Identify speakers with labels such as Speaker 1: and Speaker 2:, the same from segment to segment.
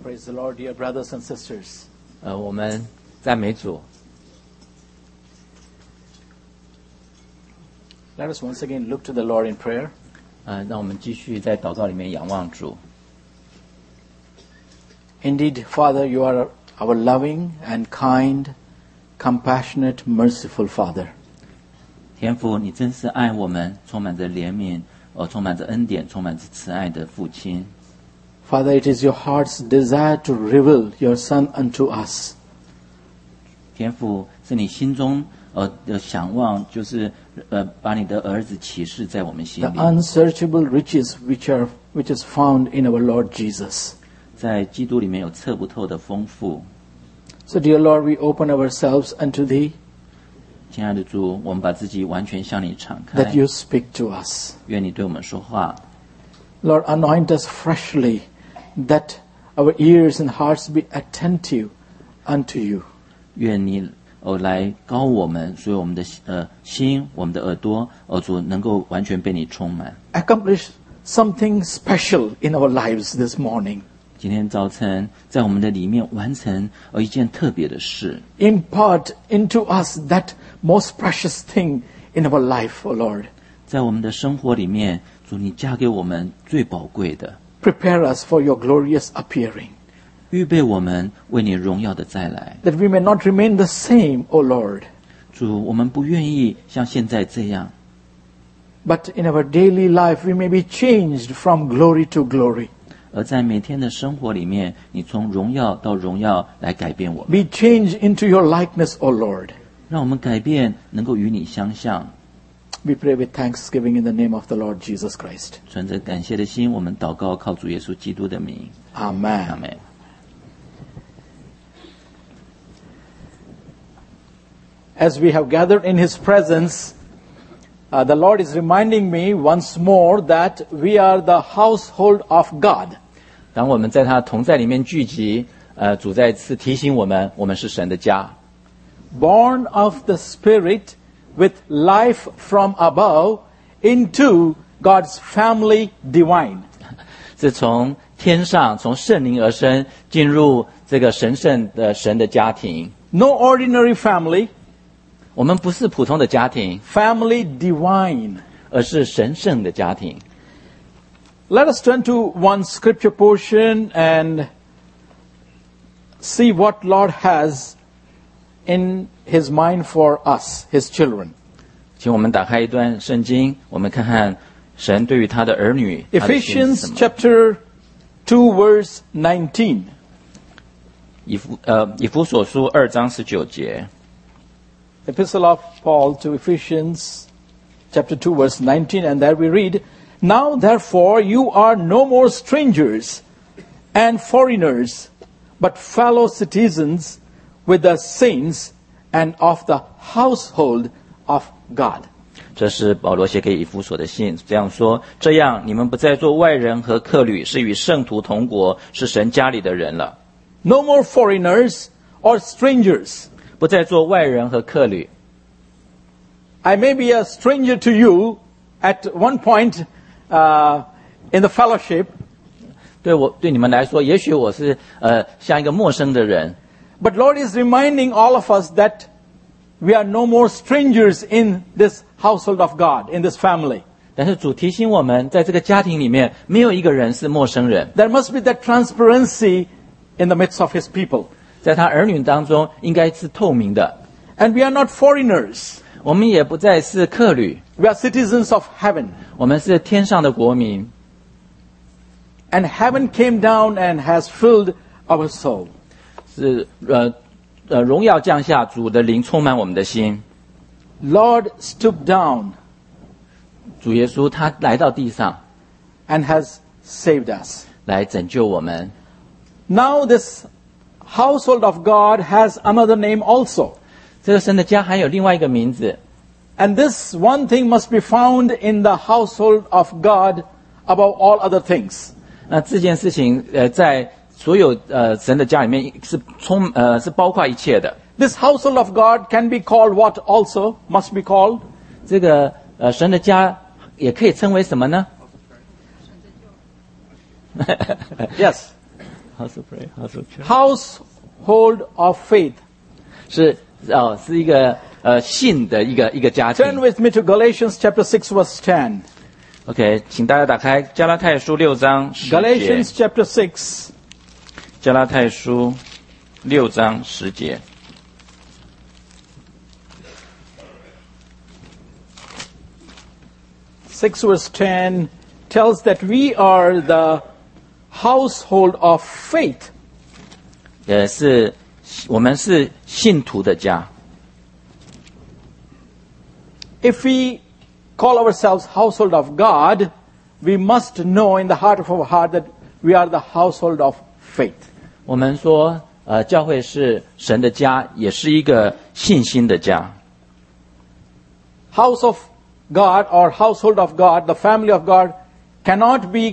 Speaker 1: Praise the Lord, dear brothers and sisters.
Speaker 2: 我们赞美主。
Speaker 1: Let us once again look to the Lord in prayer.
Speaker 2: 让我们继续在祷告里面仰望主。
Speaker 1: Indeed, Father, you are our loving and kind, compassionate, merciful Father.
Speaker 2: 天父，你真是爱我们，充满着怜悯，充满着恩典，充满着慈爱的父亲。
Speaker 1: Father, it is your heart's desire to reveal your Son unto us.
Speaker 2: 天父，是你心中的想望，就是把你的儿子启示在我们心
Speaker 1: The
Speaker 2: 里，
Speaker 1: unsearchable riches which is found in our Lord Jesus.
Speaker 2: 在基督里面有测不透的丰富。
Speaker 1: So, dear Lord, we open ourselves unto Thee,
Speaker 2: 亲爱的主，我们把自己完全向你敞开
Speaker 1: that，you speak to us.
Speaker 2: 愿你对我们说话。
Speaker 1: Lord, anoint us freshly, that our ears and hearts be attentive unto you.
Speaker 2: 愿你来高我们，所以我们的心、我们的耳朵，主能够完全被你充满。
Speaker 1: Accomplish something special in our lives this morning.
Speaker 2: 今天早晨，在我们的里面完成一件特别的事，
Speaker 1: Impart into us that most precious thing in our life, O Lord.
Speaker 2: 在我们的生活里面，主你加给我们最宝贵的，
Speaker 1: Prepare us for your glorious appearing,
Speaker 2: 预备我们为你荣耀的再来。
Speaker 1: that we may not remain the same, O Lord,
Speaker 2: 主，我们不愿意像现在这样，
Speaker 1: but in our daily life we may be changed from glory to glory.
Speaker 2: 而在每天的生活里面，你从荣耀到荣耀来改变我们，
Speaker 1: Be changed into your likeness, O Lord.
Speaker 2: 让我们改变，能够与你相像。
Speaker 1: We pray with thanksgiving in the name of the Lord Jesus Christ.
Speaker 2: 存着感谢的心，我们祷告，靠主耶稣基督的名，
Speaker 1: Amen.
Speaker 2: 阿们。
Speaker 1: As we have gathered in His presence, the Lord is reminding me once more that we are the household of God.
Speaker 2: 当我们在他同在里面聚集，主再次提醒我们，我们是神的家，
Speaker 1: Born of the Spirit with life from above into God's family divine.
Speaker 2: 是从天上从圣灵而生，进入这个神圣的神的家庭。
Speaker 1: No ordinary family,
Speaker 2: 我们不是普通的家庭，
Speaker 1: family divine.
Speaker 2: 而是神圣的家庭。
Speaker 1: Let us turn to one scripture portion and see what Lord has in His mind for us, His children.
Speaker 2: 请我们打开一段圣经，我们看看神对于他的儿女，他的心是什
Speaker 1: Ephesians
Speaker 2: 么。
Speaker 1: chapter 2 verse 19.
Speaker 2: 以弗所书2章19节，
Speaker 1: Epistle of Paul to Ephesians chapter 2 verse 19, and there we read, Now therefore you are no more strangers and foreigners, but fellow citizens with the saints and of the household of God.
Speaker 2: 这是保罗写给以弗所的信，这样说：这样你们不再做外人和客旅，是与圣徒同国，是神家里的人了。
Speaker 1: No more foreigners or strangers.
Speaker 2: 不再做外人和客旅。
Speaker 1: I may be a stranger to you at one point in the fellowship,
Speaker 2: 对你们来说，也许我是像一个陌生的人，
Speaker 1: but Lord is reminding all of us that we are no more strangers in this household of God, in this family.
Speaker 2: 但是主提醒我们，在这个家庭里面，没有一个人是陌生人，
Speaker 1: There must be that transparency in the midst of His people.
Speaker 2: 在他儿女当中应该是透明的。
Speaker 1: And we are not foreigners.
Speaker 2: 我们也不再是客旅，
Speaker 1: We are citizens of heaven.
Speaker 2: 我们是天上的国民。
Speaker 1: And heaven came down and has filled our soul.
Speaker 2: 是荣耀降下，主的灵充满我们的心。
Speaker 1: Lord stooped down
Speaker 2: 主耶稣他来到地上，
Speaker 1: and has saved us.
Speaker 2: 来拯救我们。
Speaker 1: Now this household of God has another name also.
Speaker 2: 这个神的家还有另外一个名字，
Speaker 1: And this one thing must be found in the household of God above all other things.
Speaker 2: 那这件事情在所有神的家里面是包括一切的。
Speaker 1: This household of God can be called what also must be called?
Speaker 2: 这个神的家也可以称为什么呢？
Speaker 1: Yes.
Speaker 2: House of prayer, house of church.
Speaker 1: Household of faith.
Speaker 2: 是一个信的一个家庭。
Speaker 1: Turn with me to Galatians chapter 6 verse 10.
Speaker 2: OK， 请大家打开加拉太书6章10节。
Speaker 1: Galatians chapter 6.
Speaker 2: 加拉太书6章10节。
Speaker 1: 6 verse 10 tells that we are the household of faith.
Speaker 2: 我们是信徒的家。
Speaker 1: If we call ourselves household of God, we must know in the heart of our heart that we are the household of faith.
Speaker 2: 我们说，教会是神的家，也是一个信心的家。
Speaker 1: House of God or household of God, the family of God, cannot be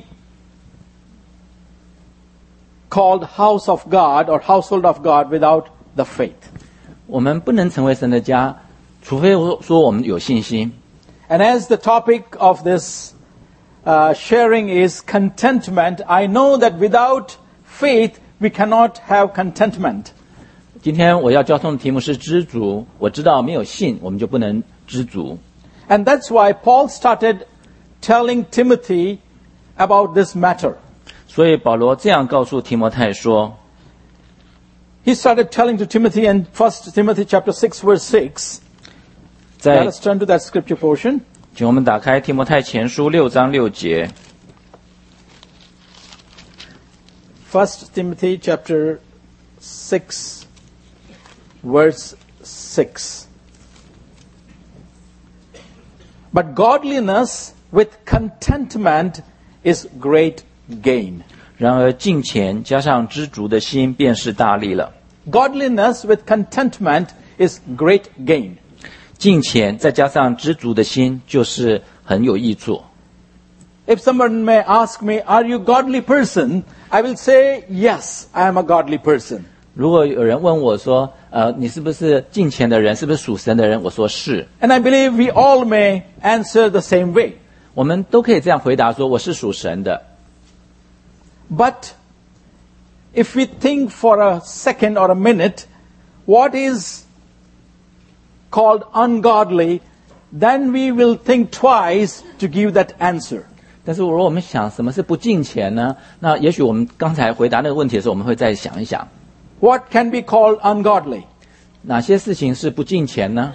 Speaker 1: called house of God or household of God without the faith.
Speaker 2: 我们不能成为神的家，除非说我们有信心。
Speaker 1: And as the topic of this sharing is contentment, I know that without faith we cannot have contentment.
Speaker 2: 今天我要交通的题目是知足。我知道没有信，我们就不能知足。
Speaker 1: And that's why Paul started telling Timothy about this matter.
Speaker 2: 所以保罗这样告诉提摩太说，
Speaker 1: He started telling to Timothy in 1 Timothy chapter 6 verse 6.
Speaker 2: 在
Speaker 1: Let us turn to that scripture portion.
Speaker 2: 请我们打开提摩太前书6章6节。
Speaker 1: 1 Timothy chapter 6 verse 6. But godliness with contentment is great gain.
Speaker 2: 然而敬虔加上知足的心，便是大利了。
Speaker 1: Godliness with contentment is great gain.
Speaker 2: 敬虔再加上知足的心，就是很有益处。
Speaker 1: If someone may ask me, are you a godly person? I will say, yes, I am a godly person.
Speaker 2: 如果有人问我说，你是不是敬虔的人，是不是属神的人？我说是。
Speaker 1: And I believe we all may answer the same way.
Speaker 2: 我们都可以这样回答说，我是属神的。
Speaker 1: But if we think for a second or a minute, what is called ungodly, then we will think twice to give that answer.
Speaker 2: 但是如果我们想什么是不敬虔呢？那也许我们刚才回答那个问题的时候，我们会再想一想，
Speaker 1: What can be called ungodly?
Speaker 2: 哪些事情是不敬虔呢？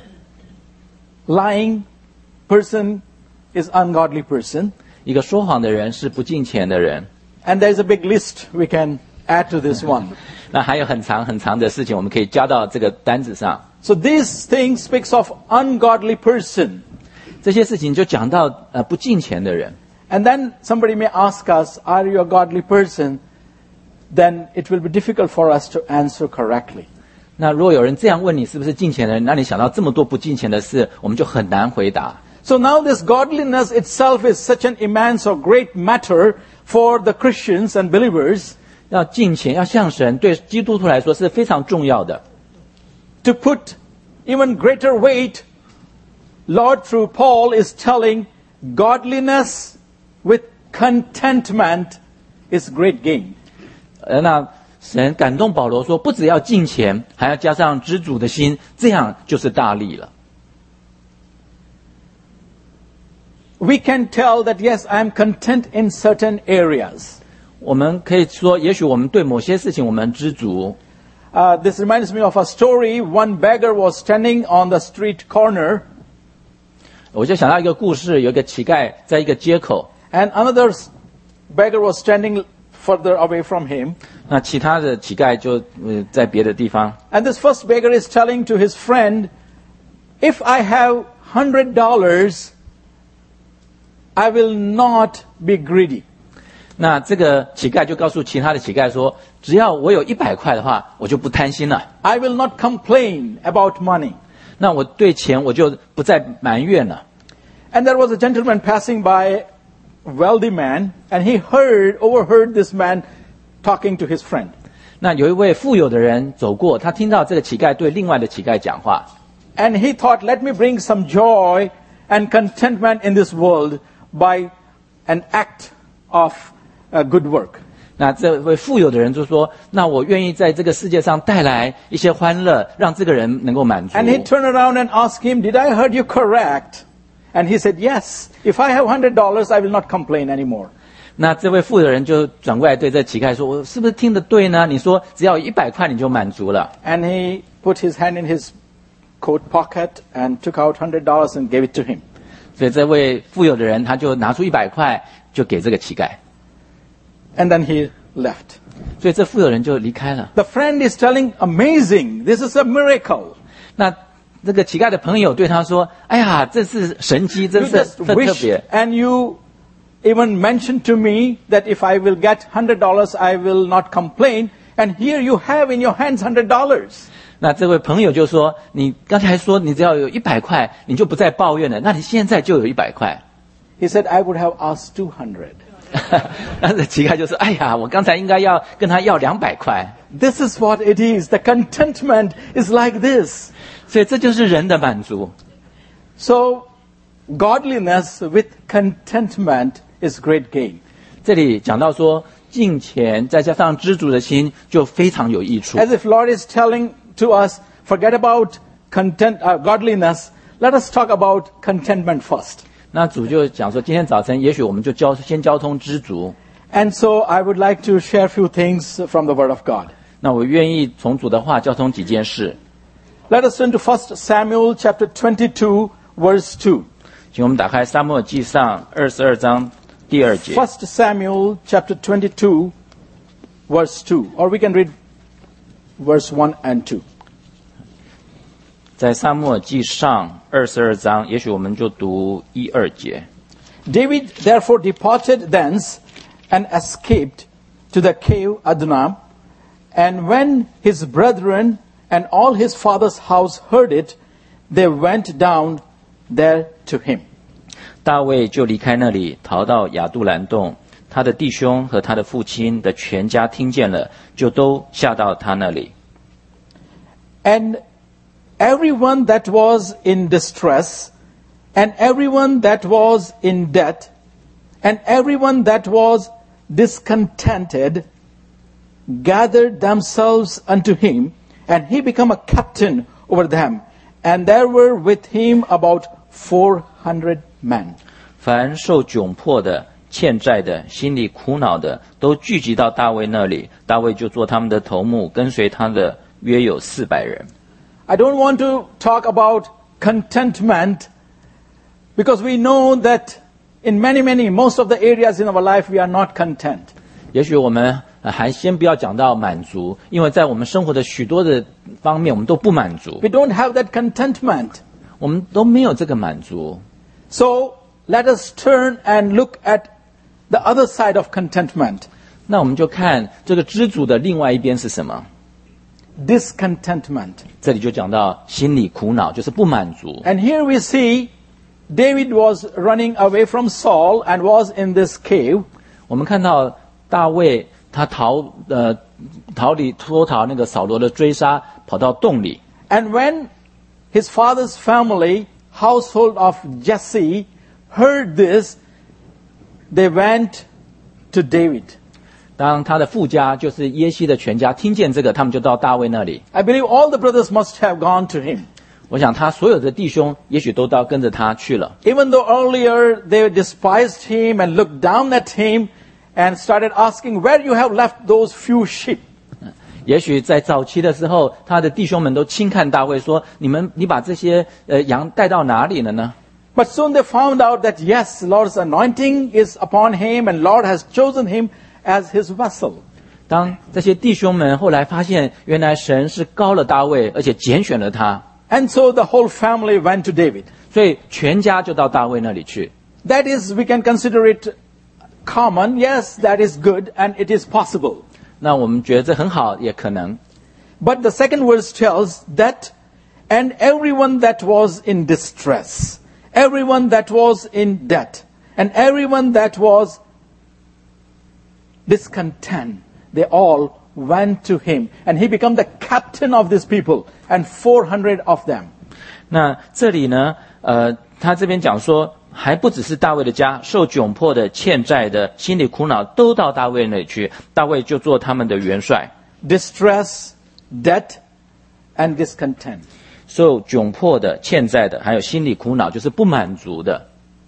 Speaker 1: Lying person is ungodly person.
Speaker 2: 一个说谎的人是不敬虔的人。
Speaker 1: And there's a big list we can add to this one.
Speaker 2: 那还有很长很长的事情，我们可以加到这个单子上。
Speaker 1: So this thing speaks of ungodly person.
Speaker 2: 这些事情就讲到不敬虔的人。
Speaker 1: And then somebody may ask us, are you a godly person? Then it will be difficult for us to answer correctly.
Speaker 2: 那如果有人这样问你是不是敬虔的人，那你想到这么多不敬虔的事，我们就很难回答。
Speaker 1: So now this godliness itself is such an immense or great matter for the Christians and believers.
Speaker 2: 要敬虔，要向神，对基督徒来说是非常重要的。
Speaker 1: To put even greater weight, Lord through Paul is telling godliness with contentment is great gain.
Speaker 2: 那神感动保罗说，不只要敬虔，还要加上知足的心，这样就是大利了。
Speaker 1: We can tell that yes, I am content in certain areas.
Speaker 2: 我们可以说，也许我们对某些事情我们知足。
Speaker 1: This reminds me of a story. One beggar was standing on the street corner,
Speaker 2: 我就想到一个故事，有一个乞丐在一个街口，
Speaker 1: and another beggar was standing further away from him.
Speaker 2: 那其他的乞丐就在别的地方。
Speaker 1: And this first beggar is telling to his friend, if I have $100, I will not be greedy.
Speaker 2: 那这个乞丐就告诉其他的乞丐说，只要我有100块的话，我就不贪心了。
Speaker 1: I will not complain about money.
Speaker 2: 那我对钱我就不再埋怨了。
Speaker 1: And there was a gentleman passing by, a wealthy man, and he overheard this man talking to his friend.
Speaker 2: 那有一位富有的人走过，他听到这个乞丐对另外的乞丐讲话，
Speaker 1: And he thought, let me bring some joy and contentment in this world by an act of good work.
Speaker 2: 那这位富有的人就说：“那我愿意在这个世界上带来一些欢乐，让这个人能够满足。”
Speaker 1: And he turned around and asked him, "Did I heard you correct?" And he said, "Yes. If I have $100, I will not complain anymore."
Speaker 2: 那这位富有的人就转过来对这乞丐说：“我是不是听得对呢？你说只要100块你就满足了。”
Speaker 1: And he put his hand in his coat pocket and took out $100 and gave it to him.
Speaker 2: 所以这位富有的人他就拿出100块，就给这个乞丐。
Speaker 1: And then he left.
Speaker 2: 所以这富有人就离开了。
Speaker 1: The friend is telling, "Amazing. This is a miracle."
Speaker 2: 那这个乞丐的朋友对他说：“哎呀，这是神迹，真
Speaker 1: You
Speaker 2: 是
Speaker 1: just
Speaker 2: 很特
Speaker 1: wish
Speaker 2: 别。
Speaker 1: and you even mentioned to me that if I will get $100, I will not complain. And here you have in your hands $100.
Speaker 2: 那这位朋友就说：“你刚才说你只要有100块，你就不再抱怨了。那你现在就有100块。”
Speaker 1: He said, "I would have asked 200.
Speaker 2: 那这乞丐就说：“哎呀，我刚才应该要跟他要200块。”
Speaker 1: This is what it is. The contentment is like this.
Speaker 2: 所以这就是人的满足。
Speaker 1: So, godliness with contentment is great gain.
Speaker 2: 这里讲到说，敬虔再加上知足的心，就非常有益处。
Speaker 1: As if Lord is telling to us, forget about godliness. Let us talk about contentment first.
Speaker 2: 那主就讲说，今天早晨也许我们就先交通知足。
Speaker 1: And so I would like to share a few things from the Word of God.
Speaker 2: 那我愿意从主的话交通几件事。
Speaker 1: Let us turn to 1 Samuel chapter 22, verse 2.
Speaker 2: 请我们打开撒母耳记上22章第2节。
Speaker 1: 1 Samuel chapter 22, verse 2. Or we can read verse 1 and 2.
Speaker 2: 在撒母耳记上22章，也许我们就读1、2节。
Speaker 1: David therefore departed thence and escaped to the cave Adullam. And when his brethren and all his father's house heard it, they went down there to him.
Speaker 2: 大卫就离开那里，逃到亚杜兰洞。他的弟兄和他的父亲的全家听见了，就都下到他那里。
Speaker 1: And everyone that was in distress, and everyone that was in debt, and everyone that was discontented, gathered themselves unto him, and he became a captain over them. And there were with him about 400 men.
Speaker 2: 凡受窘迫的、欠债的、心里苦恼的，都聚集到大卫那里。大卫就做他们的头目，跟随他的约有400人。
Speaker 1: I don't want to talk about contentment because we know that in most of the areas in our life we are not content.
Speaker 2: 也许我们还先不要讲到满足，因为在我们生活的许多的方面，我们都不满足，
Speaker 1: We don't have that contentment.
Speaker 2: 我们都没有这个满足。
Speaker 1: So let us turn and look at the other side of contentment.
Speaker 2: 那我们就看这个知足的另外一边是什么？
Speaker 1: Discontentment.
Speaker 2: 这里就讲到心里苦恼，就是不满足。
Speaker 1: And here we see David was running away from Saul and was in this cave.
Speaker 2: 我们看到大卫他脱逃那个扫罗的追杀，跑到洞里。
Speaker 1: And when his father's family, household of Jesse, heard this, they went to David.
Speaker 2: 当他的父家，就是耶西的全家，听见这个，他们就到大卫那里。
Speaker 1: I believe all the brothers must have gone to him.
Speaker 2: 我想他所有的弟兄，也许都跟着他去了。
Speaker 1: Even though earlier they despised him and looked down at him and started asking, where you have left those few sheep?
Speaker 2: 也许在早期的时候，他的弟兄们都轻看大卫，说：“你把这些羊带到哪里了呢？”
Speaker 1: But soon they found out that yes, Lord's anointing is upon him and Lord has chosen him as his vessel.
Speaker 2: 当这些弟兄们后来发现，原来神是膏了大卫，而且拣选了他，
Speaker 1: And so the whole family went to David.
Speaker 2: 所以全家就到大卫那里去。
Speaker 1: That is, we can consider it common. Yes, that is good and it is possible.
Speaker 2: 那我们觉得这很好，也可能。
Speaker 1: But the second verse tells that, and everyone that was in distress, everyone that was in debt, and everyone that was discontent, they all went to him. And he became the captain of these people, and 400 of them.
Speaker 2: 那这里呢，他这边讲说， 还不只是大卫的家，受窘迫的、欠债的、心里苦恼，都到大卫那里去。大卫就做他们的元帅。
Speaker 1: Distress, debt, and discontent.
Speaker 2: 受窘迫的、欠债的，还有心里苦恼，就是不满足的。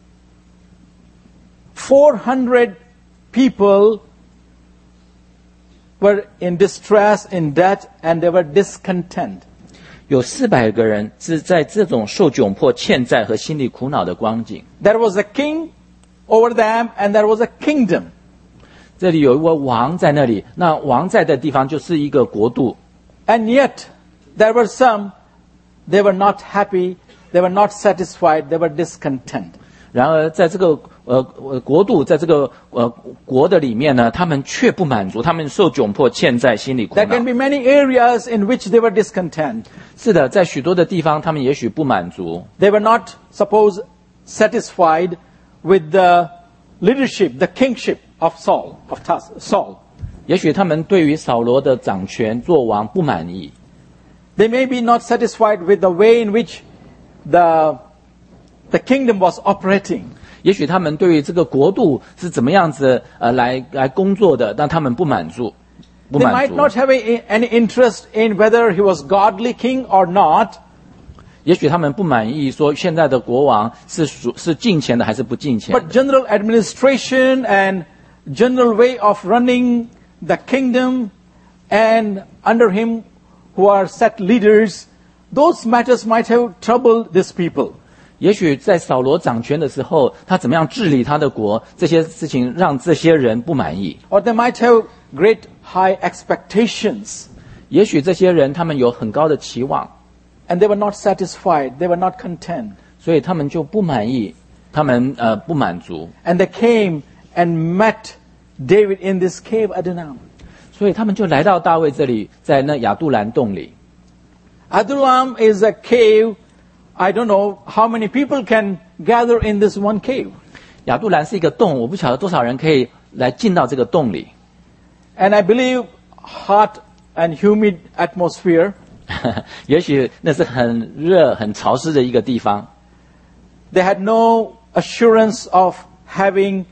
Speaker 1: 400 people were in distress, in debt, and they were discontent.
Speaker 2: 有400个人是在这种受窘迫、欠债和心里苦恼的光景。
Speaker 1: There was a king over them, and there was a kingdom.
Speaker 2: 这里有一位王在那里，那王在的地方就是一个国度。
Speaker 1: And yet, there were some, they were not happy, they were not satisfied, they were discontent.
Speaker 2: 然而，在这个国度，在这个国的里面呢，他们却不满足，他们受窘迫、欠债、心里苦恼。
Speaker 1: There can be many areas in which they were discontent.
Speaker 2: 是的，在许多的地方，他们也许不满足。
Speaker 1: They were not, suppose, satisfied with the leadership, the kingship of Saul.
Speaker 2: 也许他们对于扫罗的掌权做王不满意。
Speaker 1: They may be not satisfied with the way in which the kingdom was operating.
Speaker 2: 也许他们对于这个国度是怎么样子来工作的，但他们不满足。
Speaker 1: They might not have any interest in whether he was godly king or not.
Speaker 2: 也许他们不满意说现在的国王是敬虔的还是不敬虔的。
Speaker 1: But general administration and general way of running the kingdom, and under him who are set leaders, those matters might have troubled these people.
Speaker 2: 也许在扫罗掌权的时候，他怎么样治理他的国，这些事情让这些人不满意。
Speaker 1: Or they might have great high expectations.
Speaker 2: 也许这些人他们有很高的期望，
Speaker 1: And they were not satisfied, they were not content.
Speaker 2: 所以他们就不满意，他们不满足。
Speaker 1: And they came and met David in this cave Adullam.
Speaker 2: 所以他们就来到大卫这里，在那亚杜兰洞里。
Speaker 1: Adullam is a cave. I don't know how many people can gather in this one cave.
Speaker 2: 亚杜兰是一个洞，我不晓得多少人可以来进到这个洞里。
Speaker 1: And I believe hot and humid atmosphere.
Speaker 2: 也许那是很热、很潮湿的一个地方。
Speaker 1: They had no assurance of having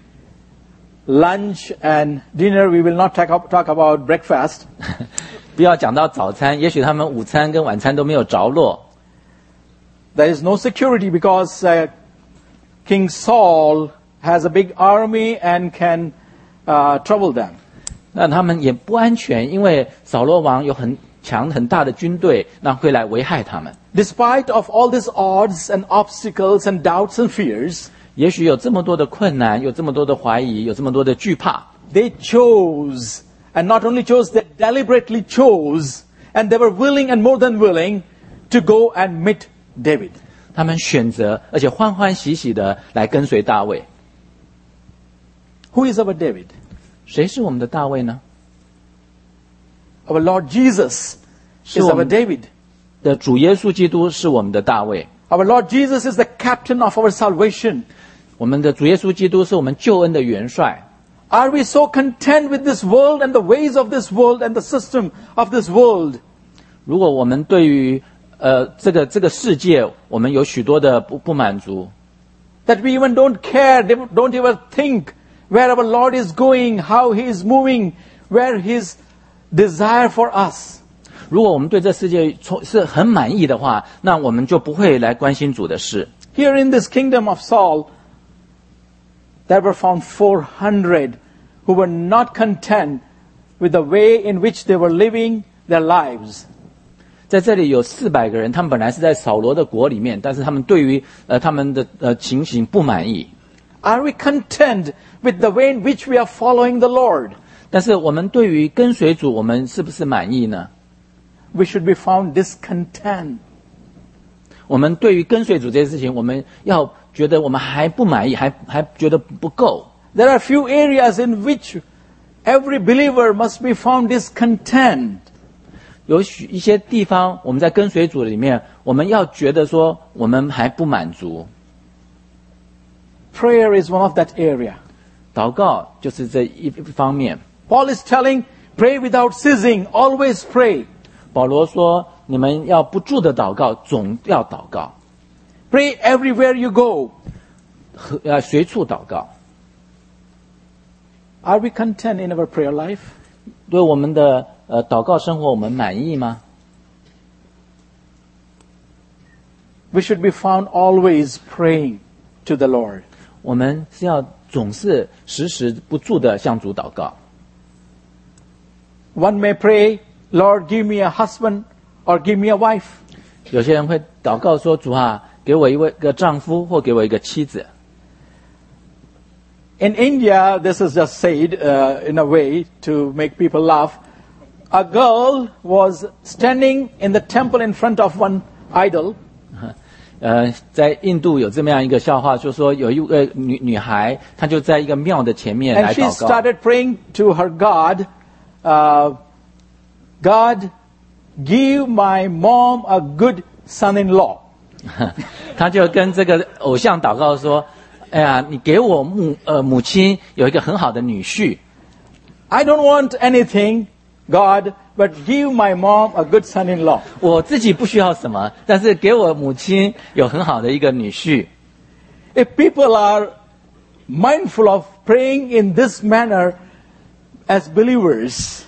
Speaker 1: lunch and dinner. We will not talk about breakfast.
Speaker 2: 不要讲到早餐，也许他们午餐跟晚餐都没有着落。
Speaker 1: There is no security because King Saul has a big army and can trouble them.
Speaker 2: 那他们也不安全，因为扫罗王有很大的军队，那会来危害他们。
Speaker 1: Despite of all these odds and obstacles and doubts and fears,
Speaker 2: 也许有这么多的困难，有这么多的怀疑，有这么多的惧怕。
Speaker 1: They chose, and not only chose, they deliberately chose, and they were willing and more than willing to go and meet David.
Speaker 2: 他们选择，而且欢欢喜喜的来跟随大卫。
Speaker 1: Who is our David?
Speaker 2: 谁是我们的大卫呢？
Speaker 1: Our Lord Jesus is our David.
Speaker 2: 的主耶稣基督是我们的大卫。
Speaker 1: Our Lord Jesus is the captain of our salvation.
Speaker 2: 我们的主耶稣基督是我们救恩的元帅。
Speaker 1: Are we so content with this world and the ways of this world and the system of this world?
Speaker 2: 如果我们对于这个世界，我们有许多的不满足。
Speaker 1: That we even don't care, don't even think where our Lord is going, how He is moving, where His desire for us.
Speaker 2: 如果我们对这世界是很满意的话，那我们就不会来关心主的事。
Speaker 1: Here in this kingdom of Saul, there were found 400 who were not content with the way in which they were living their lives.
Speaker 2: 在这里有400个人，他们本来是在扫罗的国里面，但是他们对于他们的情形不满意。
Speaker 1: Are we content with the way in which we are following the Lord?
Speaker 2: 但是我们对于跟随主，我们是不是满意呢？
Speaker 1: We should be found discontent.
Speaker 2: 我们对于跟随主这件事情，我们要觉得我们还不满意，还觉得不够。
Speaker 1: There are few areas in which every believer must be found discontent.
Speaker 2: 有一些地方，我们在跟随主里面，我们要觉得说我们还不满足。
Speaker 1: Prayer is one of that area.
Speaker 2: 祷告就是这一方面。
Speaker 1: Paul is telling, pray without ceasing, always pray.
Speaker 2: 保罗说，你们要不住的祷告，总要祷告。
Speaker 1: Pray everywhere you go.
Speaker 2: 随处祷告。
Speaker 1: Are we content in our prayer life?
Speaker 2: 对我们的祷告生活，我们满意吗？
Speaker 1: We should be found always praying to the Lord.
Speaker 2: 我们是要总是时时不住的向主祷告。
Speaker 1: One may pray, Lord, give me a husband or give me a wife.
Speaker 2: 有些人会祷告说：“主啊，给我一个丈夫，或给我一个妻子。”
Speaker 1: In India, this is just said in a way to make people laugh. A girl was standing in the temple in front of one idol.
Speaker 2: 在印度有这么样一个笑话，就说有一个女孩，她就在一个庙的前面
Speaker 1: And
Speaker 2: 来
Speaker 1: she
Speaker 2: 祷告。
Speaker 1: started praying to her God, God, give my mom a good son-in-law.
Speaker 2: 她就跟这个偶像祷告说：“哎呀，你给我母亲有一个很好的女婿。
Speaker 1: I don't want anything, God, but give my mom a good son-in-law.
Speaker 2: 我自己不需要什么，但是给我母亲有很好的一个女婿。”
Speaker 1: If people are mindful of praying in this manner as believers,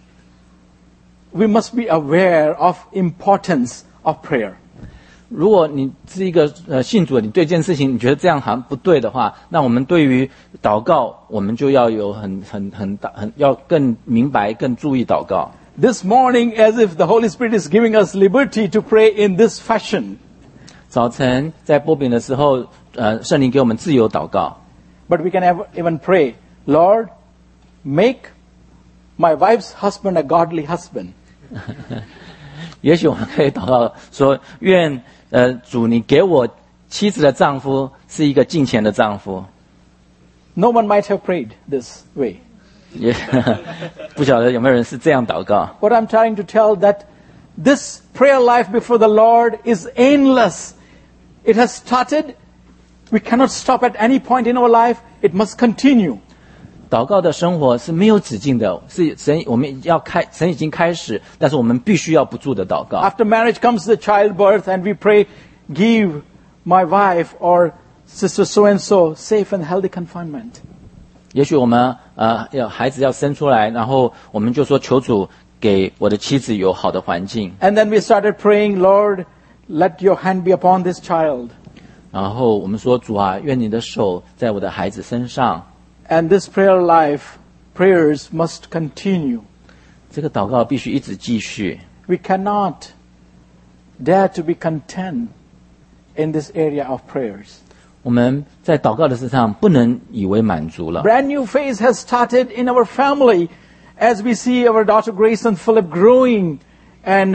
Speaker 1: we must be aware of importance of prayer.
Speaker 2: 如果你是一个信主的，你对这件事情你觉得这样好像不对的话，那我们对于祷告，我们就要有很要更明白、更注意祷告。
Speaker 1: This morning, as if the Holy Spirit is giving us liberty to pray in this fashion.
Speaker 2: 早晨在擘饼的时候，圣灵给我们自由祷告。
Speaker 1: But we can even pray, Lord, make my wife's husband a godly husband.
Speaker 2: 也许我们可以祷告说：愿主你给我妻子的丈夫是一个敬虔的丈夫。
Speaker 1: No one might have prayed this way.
Speaker 2: 也不晓得有没有人是这样祷告。
Speaker 1: What I'm trying to tell that this prayer life before the Lord is endless. It has started. We cannot stop at any point in our life. It must continue.
Speaker 2: 祷告的生活是没有止境的，是神已经开始，但是我们必须要不住的祷告。
Speaker 1: After marriage comes the childbirth, and we pray, give my wife or sister so-and-so safe and healthy confinement.
Speaker 2: 也许我们孩子要生出来，然后我们就说求主给我的妻子有好的环境。
Speaker 1: And then we started praying, Lord, let your hand be upon this child.
Speaker 2: 然后我们说主啊，愿你的手在我的孩子身上。
Speaker 1: And this prayer life, prayers must continue.
Speaker 2: 这个祷告必须一直继续。
Speaker 1: We cannot dare to be content in this area of prayers.
Speaker 2: 我们在祷告的事上不能以为满足了。
Speaker 1: Brand new phase has started in our family as we see our daughter Grace and Philip growing and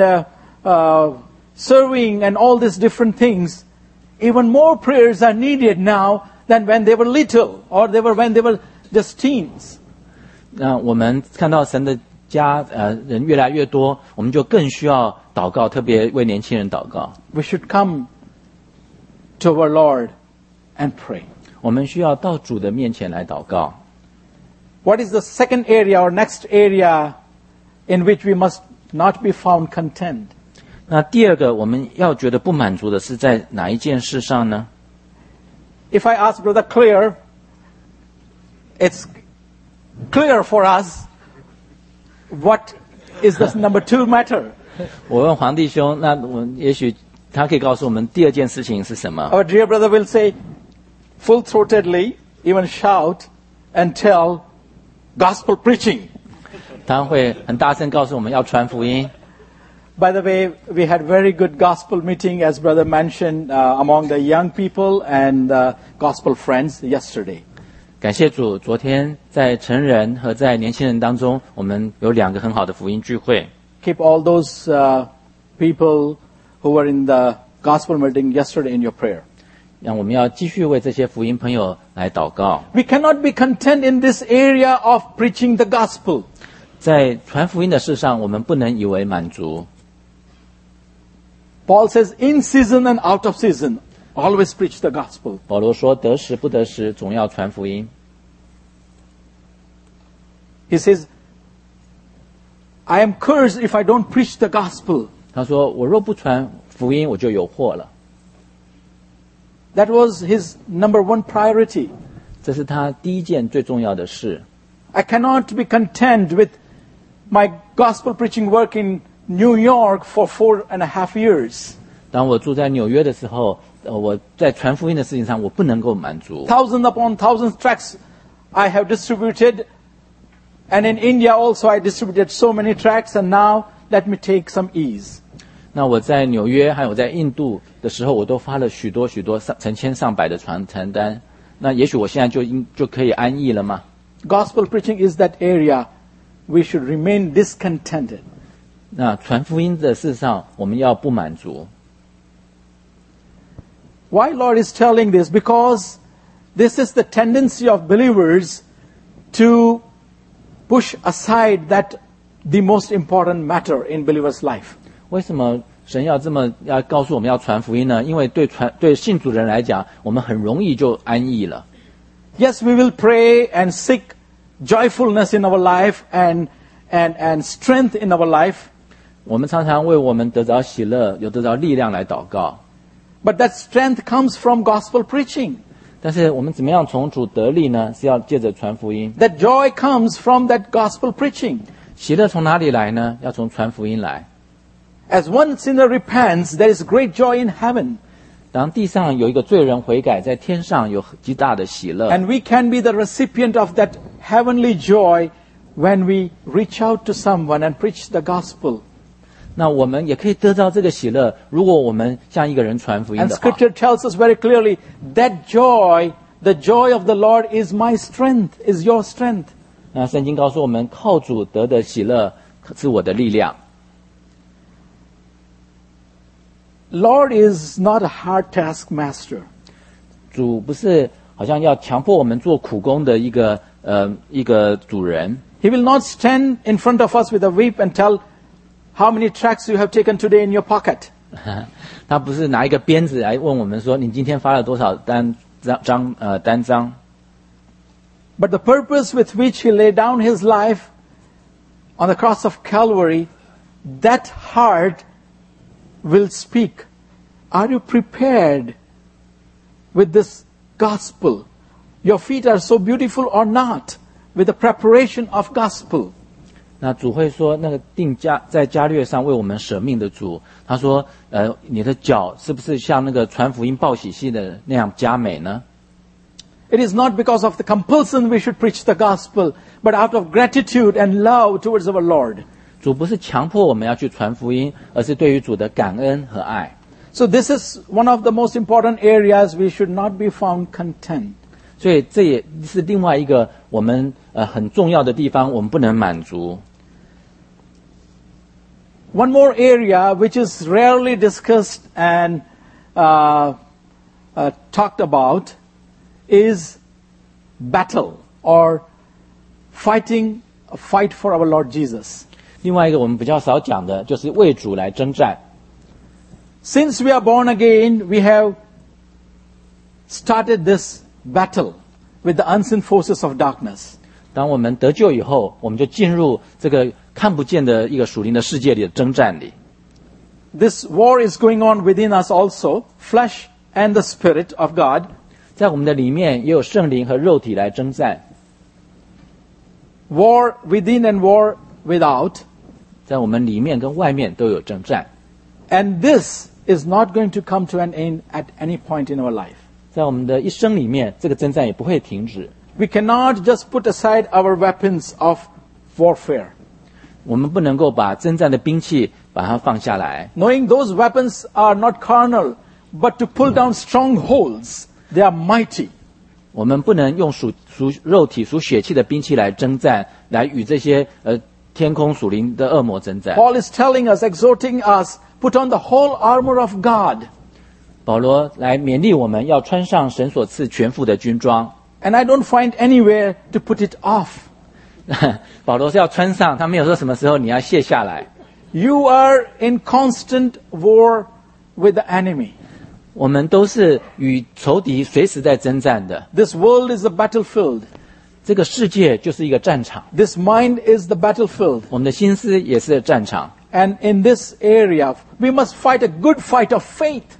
Speaker 1: serving and all these different things. Even more prayers are needed now than when they were little or when they were just teens.
Speaker 2: 那我们看到神的家人越来越多，我们就更需要祷告，特别为年轻人祷告。
Speaker 1: We should come to our Lord and pray.
Speaker 2: 我们需要到主的面前来祷告。
Speaker 1: What is the second area or next area in which we must not be found content?
Speaker 2: 那第二个我们要觉得不满足的是在哪一件事上呢？
Speaker 1: If I ask Brother Clear, it's clear for us what is the number 2 matter.
Speaker 2: 我问黄弟兄，那也许他可以告诉我们第二件事情是什么？
Speaker 1: Our dear brother will say full-throatedly, even shout and tell gospel preaching.
Speaker 2: 他会很大声告诉我们要传福音。
Speaker 1: By the way, we had very good gospel meeting, as brother mentioned, among the young people and gospel friends yesterday.
Speaker 2: 感谢主，昨天在成人和在年轻人当中，我们有2个很好的福音聚会。
Speaker 1: Keep all those people who were in the gospel meeting yesterday in your prayer.
Speaker 2: 让我们要继续为这些福音朋友来祷告。
Speaker 1: We cannot be content in this area of preaching the gospel.
Speaker 2: 在传福音的事上，我们不能以为满足。
Speaker 1: Paul says, in season and out of season, always preach the gospel.
Speaker 2: 保罗说：“得时不得时，总要传福音。”
Speaker 1: He says, I am cursed if I don't preach the gospel.
Speaker 2: 他说：“我若不传福音，我就有祸了。”
Speaker 1: That was his number one priority.
Speaker 2: 这是他第一件最重要的事。
Speaker 1: I cannot be content with my gospel preaching work in New York for 4.5 years.
Speaker 2: 当我住在纽约的时候，我在传福音的事情上，我不能够满足。
Speaker 1: Thousands upon thousands tracts I have distributed, and in India also I distributed so many tracts, and now let me take some ease.
Speaker 2: 那我在纽约还有在印度的时候，我都发了许多成千上百的传单。那也许我现在就可以安逸了吗？
Speaker 1: Gospel preaching is that area we should remain discontented.
Speaker 2: 那传福音的事上，我们要不满足。
Speaker 1: Why Lord is telling this? Because this is the tendency of believers to push aside that the most important matter in believers' life.
Speaker 2: 为什么神要告诉我们要传福音呢？因为对信主人来讲，我们很容易就安逸了。
Speaker 1: Yes, we will pray and seek joyfulness in our life and strength in our life.
Speaker 2: 我们常常为我们得着喜乐，有得着力量来祷告。
Speaker 1: But that strength comes from gospel preaching.
Speaker 2: 但是我们怎么样从主得力呢？是要借着传福音。
Speaker 1: That joy comes from that gospel preaching.
Speaker 2: 喜乐从哪里来呢？要从传福音来。
Speaker 1: As one sinner repents, there is great joy in heaven.
Speaker 2: 当地上有一个罪人悔改，在天上有极大的喜乐。
Speaker 1: And we can be the recipient of that heavenly joy when we reach out to someone and preach the gospel.
Speaker 2: 那我们也可以得到这个喜乐，如果我们向一个人传福音
Speaker 1: And
Speaker 2: 的话。
Speaker 1: Scripture tells us very clearly that joy, the joy of the Lord is my strength, is your strength.
Speaker 2: 那圣经告诉我们，靠主得的喜乐是我的力量。
Speaker 1: Lord is not a hard taskmaster.
Speaker 2: 主不是好像要强迫我们做苦工的一个主人。
Speaker 1: He will not stand in front of us with a whip and tell how many tracts you have taken today in your pocket.
Speaker 2: 他不是拿一个鞭子来问我们说，你今天发了多少单张。
Speaker 1: But the purpose with which he laid down his life on the cross of Calvary, that heart will speak. Are you prepared with this gospel? Your feet are so beautiful or not with the preparation of gospel?
Speaker 2: 那主会说，那个在加略上为我们舍命的主，他说，你的脚是不是像那个传福音报喜信的那样佳美呢？
Speaker 1: It is not because of the compulsion we should preach the gospel, but out of gratitude and love towards our Lord.
Speaker 2: 主不是强迫我们要去传福音，而是对于主的感恩和爱。
Speaker 1: So this is one of the most important areas we should not be found content.
Speaker 2: 所以这也是另外一个我们很重要的地方，我们不能满足。
Speaker 1: One more area which is rarely discussed and talked about is battle or fighting a fight for our Lord Jesus.
Speaker 2: 另外一个我们比较少讲的，就是为主来征战。
Speaker 1: Since we are born again, we have started this battle with the unseen forces of darkness.
Speaker 2: 当我们得救以后，我们就进入这个看不见的一个属灵的世界里的征战里。
Speaker 1: This war is going on within us also, flesh and the Spirit of God.
Speaker 2: 在我们的里面也有圣灵和肉体来征战。
Speaker 1: War within and war without.
Speaker 2: 在我们里面跟外面都有征战。
Speaker 1: And this is not going to come to an end at any point in our life.
Speaker 2: 在我们的一生里面，这个征战也不会停止。
Speaker 1: We cannot just put aside our weapons of warfare.
Speaker 2: 我们不能够把征战的兵器把它放下来。
Speaker 1: Knowing those weapons are not carnal, but to pull down strongholds, they are mighty.
Speaker 2: 我们不能用属肉体、属血气的兵器来征战，来与这些天空属灵的恶魔征战。
Speaker 1: Paul is telling us, exhorting us, put on the whole armor of God.
Speaker 2: 保罗来勉励我们要穿上神所赐全副的军装。
Speaker 1: And I don't find anywhere to put it off.
Speaker 2: 保罗是要穿上，他没有说什么时候你要卸下来。
Speaker 1: You are in constant war with the enemy.
Speaker 2: 我们都是与仇敌随时在征战的。
Speaker 1: This world is a battlefield.
Speaker 2: 这个世界就是一个战场。
Speaker 1: This mind is the battlefield.
Speaker 2: 我们的心思也是战场。
Speaker 1: And in this area, we must fight a good fight of faith.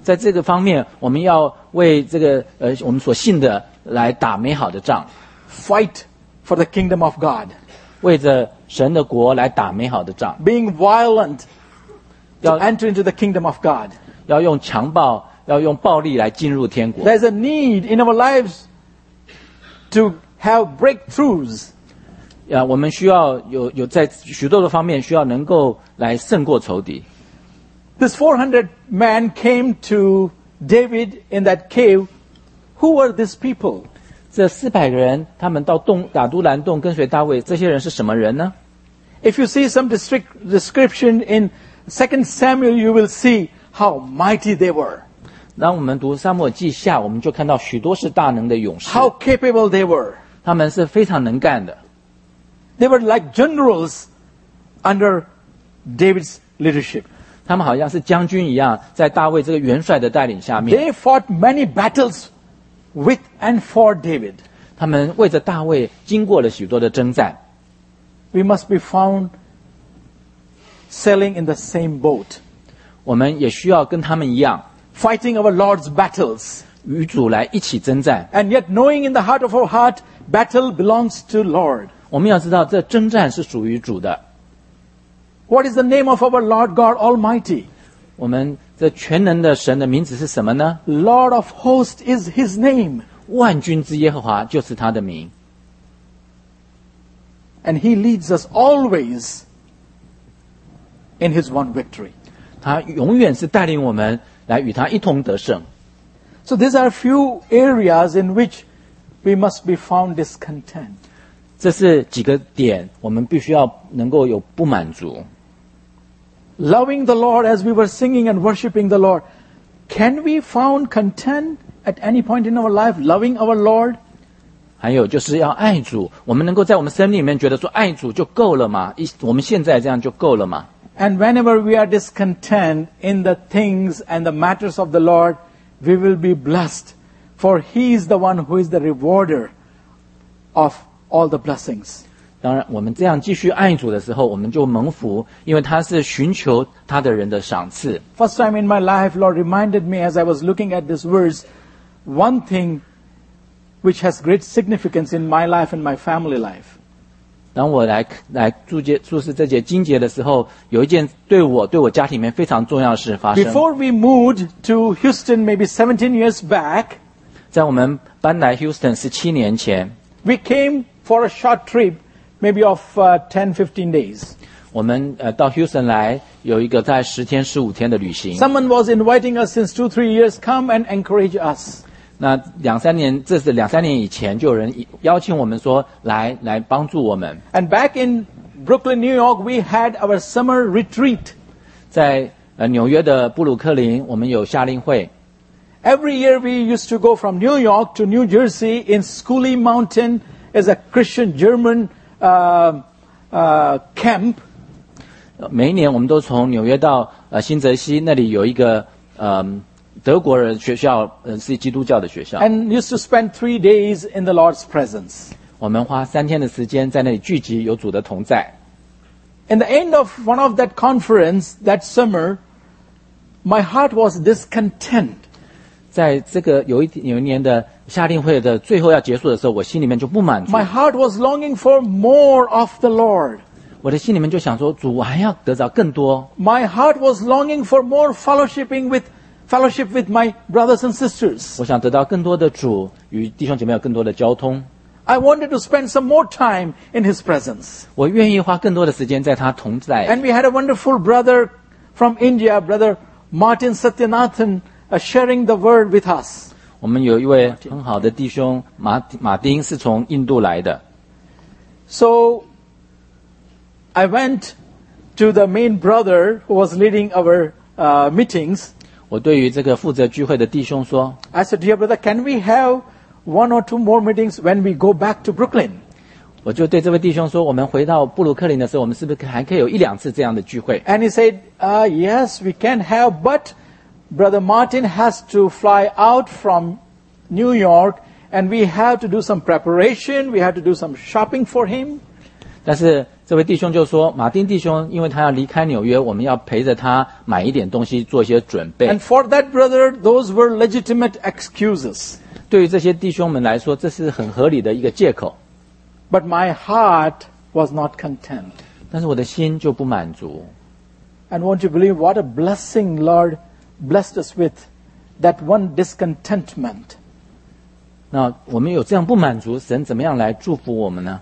Speaker 2: 在这个方面，我们要为这个我们所信的来打美好的仗，
Speaker 1: fight for the kingdom of God,
Speaker 2: 为着神的国来打美好的仗，
Speaker 1: being violent to
Speaker 2: Yeah.
Speaker 1: enter into the kingdom of God.
Speaker 2: 要用强暴，要用暴力来进入天国。
Speaker 1: There's a need in our lives to have breakthroughs.
Speaker 2: 我们需要有在许多的方面需要能够来胜过仇敌。
Speaker 1: This 400 men came to David in that cave. Who were these people?
Speaker 2: 这400个人，他们到亚都兰洞跟随大卫，这些人是什么人呢？
Speaker 1: If you see some description in 2 Samuel, you will see how mighty they were,
Speaker 2: 当我们读撒母耳记下，我们就看到许多是大能的勇士，
Speaker 1: how capable they were.
Speaker 2: 他们是非常能干的，
Speaker 1: They were like generals under David's leadership.
Speaker 2: 他们好像是将军一样，在大卫这个元帅的带领下面，
Speaker 1: They fought many battles with and for David.
Speaker 2: 他们为着大卫经过了许多的征战。
Speaker 1: We must be found sailing in the same boat,
Speaker 2: 我们也需要跟他们一样，
Speaker 1: fighting our Lord's battles,
Speaker 2: 与主来一起征战。
Speaker 1: and yet knowing in the heart of our heart, battle belongs to Lord.
Speaker 2: 我们要知道，这征战是属于主的。
Speaker 1: What is the name of our Lord God Almighty?
Speaker 2: 我们这全能的神的名字是什么呢？
Speaker 1: Lord of hosts is His name.
Speaker 2: 万军之耶和华就是他的名。
Speaker 1: And He leads us always in His one victory.
Speaker 2: 他永远是带领我们来与他一同得胜。
Speaker 1: So these are few areas in which we must be found discontent.
Speaker 2: 这是几个点，我们必须要能够有不满足。
Speaker 1: Loving the Lord as we were singing and worshiping the Lord. Can we found content at any point in our life loving our Lord?
Speaker 2: 还有就是要爱主，我们能够在我们生命里面觉得说爱主就够了吗？我们现在这样就够了吗？
Speaker 1: And whenever we are discontent in the things and the matters of the Lord, we will be blessed. For He is the one who is the rewarder of all the blessings.
Speaker 2: 当然，我们这样继续爱主的时候，我们就蒙福，因为他是寻求他的人的赏赐。
Speaker 1: First time in my life, Lord reminded me as I was looking at this verse, one thing which has great significance in my life and my family life.
Speaker 2: 当我来注视这节经节的时候，有一件对我家庭里面非常重要的事发生。
Speaker 1: Before we moved to Houston, maybe 17 years back,
Speaker 2: 在我们搬来 Houston 17年前，
Speaker 1: we came for a short trip, maybe of 10, 15 days.
Speaker 2: 我们到 Houston 来有一个在10天15天的旅行。
Speaker 1: Someone was inviting us since 2-3 years, come and encourage us.
Speaker 2: 那这是2-3年以前，就有人邀请我们说来帮助我们。
Speaker 1: And back in Brooklyn, New York, we had our summer retreat.
Speaker 2: 在纽约的布鲁克林，我们有夏令会。
Speaker 1: Every year we used to go from New York to New Jersey in Schooley Mountain as a Christian German camp.
Speaker 2: 每一年我们都从纽约到新泽西，那里有一个德国人学校，是基督教的学校。
Speaker 1: And used to spend 3 days in the Lord's presence.
Speaker 2: 我们花3天的时间在那里聚集，有主的同在。
Speaker 1: In the end of one of that conference that summer, my heart was discontent.
Speaker 2: 在这个有一年的夏令会的最后要结束的时候，我心里面就不满足。
Speaker 1: My heart was longing for more of the Lord.
Speaker 2: 我的心里面就想说，主，我还要得着更多。
Speaker 1: My heart was longing for more fellowship with my brothers and sisters.
Speaker 2: 我想得到更多的主，与弟兄姐妹有更多的交通。
Speaker 1: I wanted to spend some more time in His presence.
Speaker 2: 我愿意花更多的时间在他同在。
Speaker 1: And we had a wonderful brother from India, Brother Martin Satyanathan, sharing the word with us.
Speaker 2: 我们有一位很好的弟兄马丁是从印度来的。
Speaker 1: So I went to the main brother who was leading our meetings.
Speaker 2: 我对于这个负责聚会的弟兄说，
Speaker 1: I said, dear brother, can we have 1 or 2 more meetings when we go back to Brooklyn?
Speaker 2: 我就对这位弟兄说，我们回到布鲁克林的时候，我们是不是还可以有1-2次这样的聚会？
Speaker 1: And he said, yes, we can have, but Brother Martin has to fly out from New York, and we have to do some preparation, we have to do some shopping for him.
Speaker 2: 但是这位弟兄就说，马丁弟兄因为他要离开纽约，我们要陪着他买一点东西，做一些准备。
Speaker 1: And for that brother, those were legitimate excuses.
Speaker 2: 对于这些弟兄们来说，这是很合理的一个借口。
Speaker 1: But my heart was not content.
Speaker 2: 但是我的心就不满足。
Speaker 1: And won't you believe what a blessing Lord blessed us with, that one discontentment.
Speaker 2: 那我们有这样不满足，神怎么样来祝福我们呢？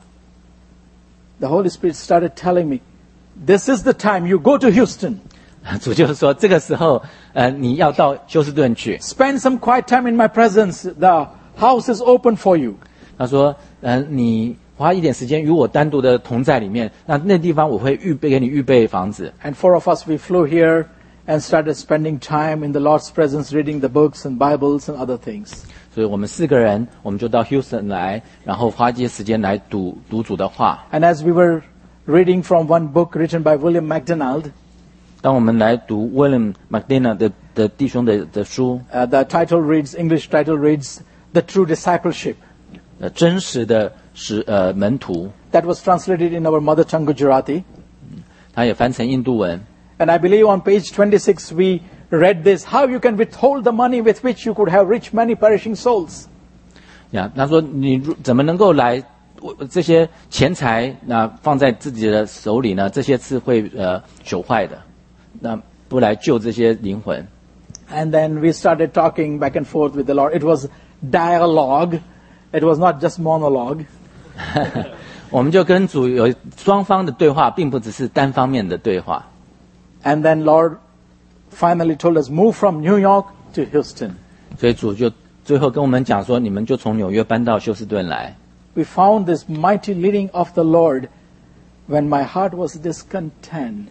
Speaker 1: The Holy Spirit started telling me, this is the time you go to Houston.
Speaker 2: 主就是说，这个时候，你要到休斯顿去。
Speaker 1: Spend some quiet time in my presence. The house is open for you.
Speaker 2: 他说，你花一点时间与我单独的同在里面，那地方我会给你预备房子。
Speaker 1: And 4 of us, we flew here and started spending time in the Lord's presence, reading the books and Bibles and other things.
Speaker 2: 所以我们4个人，我们就到 Houston 来，然后花一些时间来读主的话。
Speaker 1: And as we were reading from one book written by William MacDonald,
Speaker 2: 当我们来读 William MacDonald 的弟兄的书，
Speaker 1: the English title reads, The True Discipleship.
Speaker 2: 真实的门徒，
Speaker 1: That was translated in our mother tongue Gujarati.
Speaker 2: 他也翻成印度文。
Speaker 1: And I believe on page 26 we read this, how you can withhold the money with which you could have reached many perishing souls.
Speaker 2: 他说你怎么能够来这些钱财放在自己的手里呢？这些是会朽坏的，那不来救这些灵魂。
Speaker 1: And then we started talking back and forth with the Lord. It was dialogue. It was not just monologue.
Speaker 2: 我们就跟主有双方的对话，并不只是单方面的对话。
Speaker 1: And then Lord finally told us, move from New York to Houston.
Speaker 2: 所以主就最后跟我们讲说，你们就从纽约搬到休斯顿来。
Speaker 1: We found this mighty leading of the Lord when my heart was discontent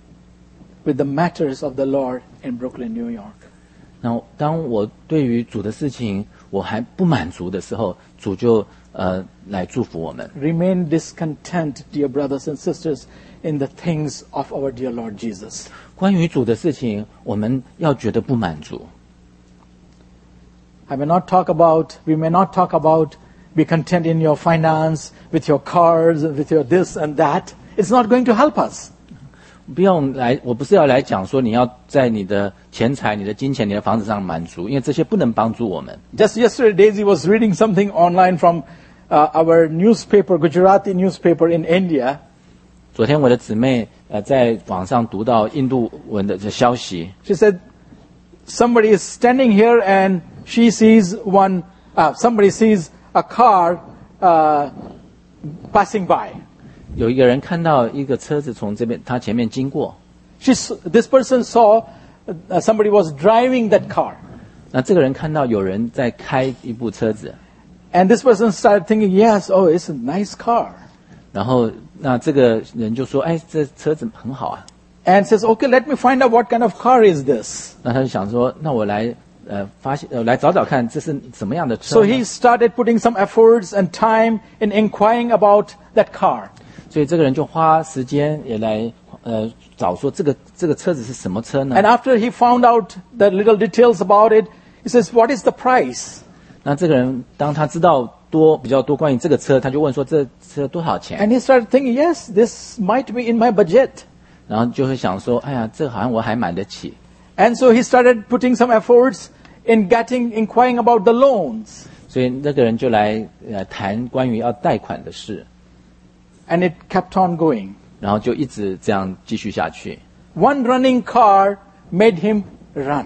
Speaker 1: with the matters of the Lord in Brooklyn, New York.
Speaker 2: 那当我对于主的事情我还不满足的时候，主就来祝福我们。
Speaker 1: Remain discontent, dear brothers and sisters, in the things of our dear Lord Jesus.
Speaker 2: 关于主的事情，我们要觉得不满足。
Speaker 1: We may not talk about be content in your finance, with your cars, with your this and that. It's not going to help us.
Speaker 2: 不用来，我不是要来讲说你要在你的钱财、你的金钱、你的房子上满足，因为这些不能帮助我们。
Speaker 1: Just yesterday, Daisy was reading something online from our newspaper, Gujarati newspaper in India.
Speaker 2: 昨天我的姊妹在网上读到印度文的消息。
Speaker 1: She said, somebody is standing here and she sees somebody sees a car passing by.
Speaker 2: 有一个人看到一个车子从他前面经过。
Speaker 1: This person saw somebody was driving that car.
Speaker 2: 那这个人看到有人在开一部车子。
Speaker 1: And this person started thinking, yes, oh, it's a nice car.
Speaker 2: 然后那这个人就说，哎，这车子很好啊。
Speaker 1: And says, okay, let me find out what kind of car is this.
Speaker 2: 那他就想说，那我来来找找看这是什么样的车。
Speaker 1: So he started putting some efforts and time in inquiring about that car.
Speaker 2: 所以这个人就花时间也来找说这个车子是什么车呢？
Speaker 1: And after he found out the little details about it, he says, what is the price?
Speaker 2: 那这个人当他知道比较多关于这个车，他就问说这车多少钱？
Speaker 1: And he started thinking, yes, this might be in my budget.
Speaker 2: 然后就会想说，哎呀，这好像我还买得起。
Speaker 1: And so he started putting some efforts in inquiring about the loans.
Speaker 2: 所以那个人就来谈关于要贷款的事。
Speaker 1: And it kept on going.
Speaker 2: 然后就一直这样继续下去。
Speaker 1: One running car made him run.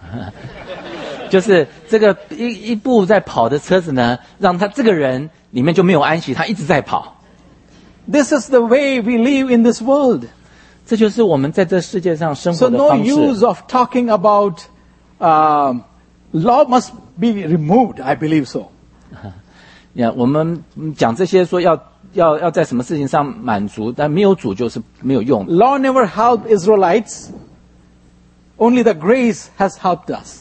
Speaker 2: 就是这个一部在跑的车子呢，让他这个人里面就没有安息，他一直在跑。
Speaker 1: This is the way we live in this world.
Speaker 2: 这就是我们在这世界上生
Speaker 1: So
Speaker 2: 活的
Speaker 1: no
Speaker 2: 方式。
Speaker 1: use of talking about law must be removed, I believe so.
Speaker 2: 我们讲这些说要在什么事情上满足，但没有主就是没有用。
Speaker 1: Law never helped Israelites. Only the grace has helped us.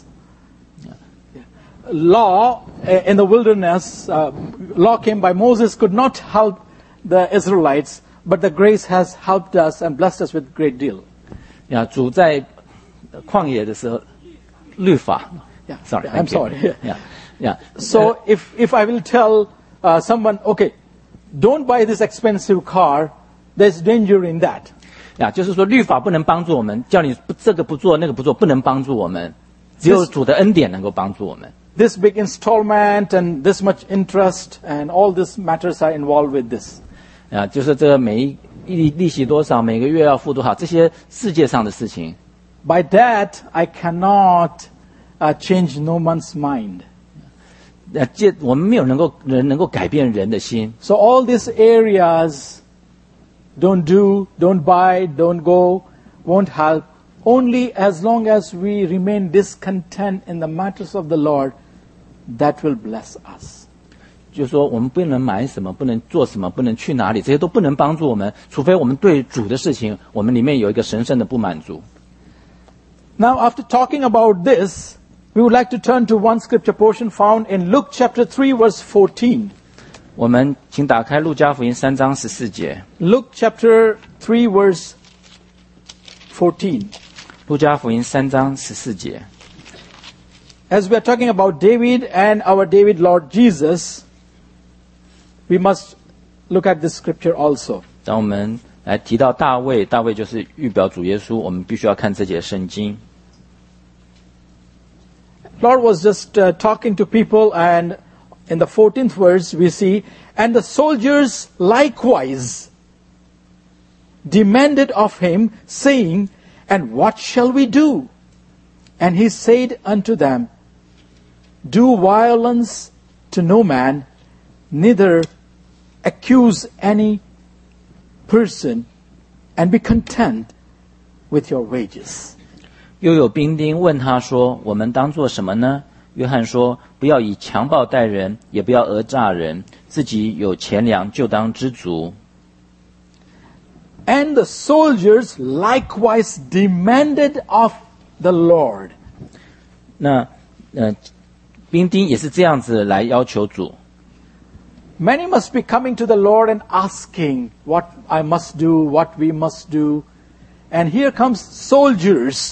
Speaker 1: Law in the wilderness, law came by Moses, could not help the Israelites, but the grace has helped us and blessed us with a great deal.
Speaker 2: 主在旷野的时候，律法。
Speaker 1: Yeah,
Speaker 2: Sorry,
Speaker 1: I'm sorry.
Speaker 2: Yeah.
Speaker 1: So if I will tell someone, okay, don't buy this expensive car, there's danger in that.
Speaker 2: 就是说律法不能帮助我们，叫你这个不做那个不做，不能帮助我们，只有主的恩典能够帮助我们。
Speaker 1: This big installment and this much interest and all these matters are involved with this.
Speaker 2: 就是这个每一利息多少，每个月要付多少，这些世界上的事情。
Speaker 1: By that, I cannot change no one's mind.
Speaker 2: 我们没有人能够改变人的心。
Speaker 1: So all these areas, don't do, don't buy, don't go, won't help. Only as long as we remain discontent in the matters of the Lord, that will bless us.
Speaker 2: 就是说我们不能买什么，不能做什么，不能去哪里，这些都不能帮助我们，除非我们对主的事情，我们里面有一个神圣的不满足。
Speaker 1: Now, after talking about this, we would like to turn to one scripture portion found in Luke chapter 3, verse 14.
Speaker 2: 我们请打开路加福音3章14节。
Speaker 1: Luke chapter 3, verse 14.
Speaker 2: 路加福音3章14节。
Speaker 1: As we are talking about David and our David Lord Jesus, we must look at this scripture also.
Speaker 2: 当我们来提到大卫，大卫就是预表主耶稣，我们必须要看这节圣经。
Speaker 1: Lord was just talking to people, and in the 14th verse we see, and the soldiers likewise demanded of him, saying, and what shall we do? And he said unto them, do violence to no man, neither accuse any person, and be content with your wages.
Speaker 2: 又有兵丁问他说：“我们当做什么呢？”约翰说：“不要以强暴待人，也不要讹诈人，自己有钱粮就当知足。”
Speaker 1: And the soldiers likewise demanded of the Lord.
Speaker 2: 那兵丁也是这样子来要求主。
Speaker 1: Many must be coming to the Lord and asking what I must do, what we must do. And here comes soldiers,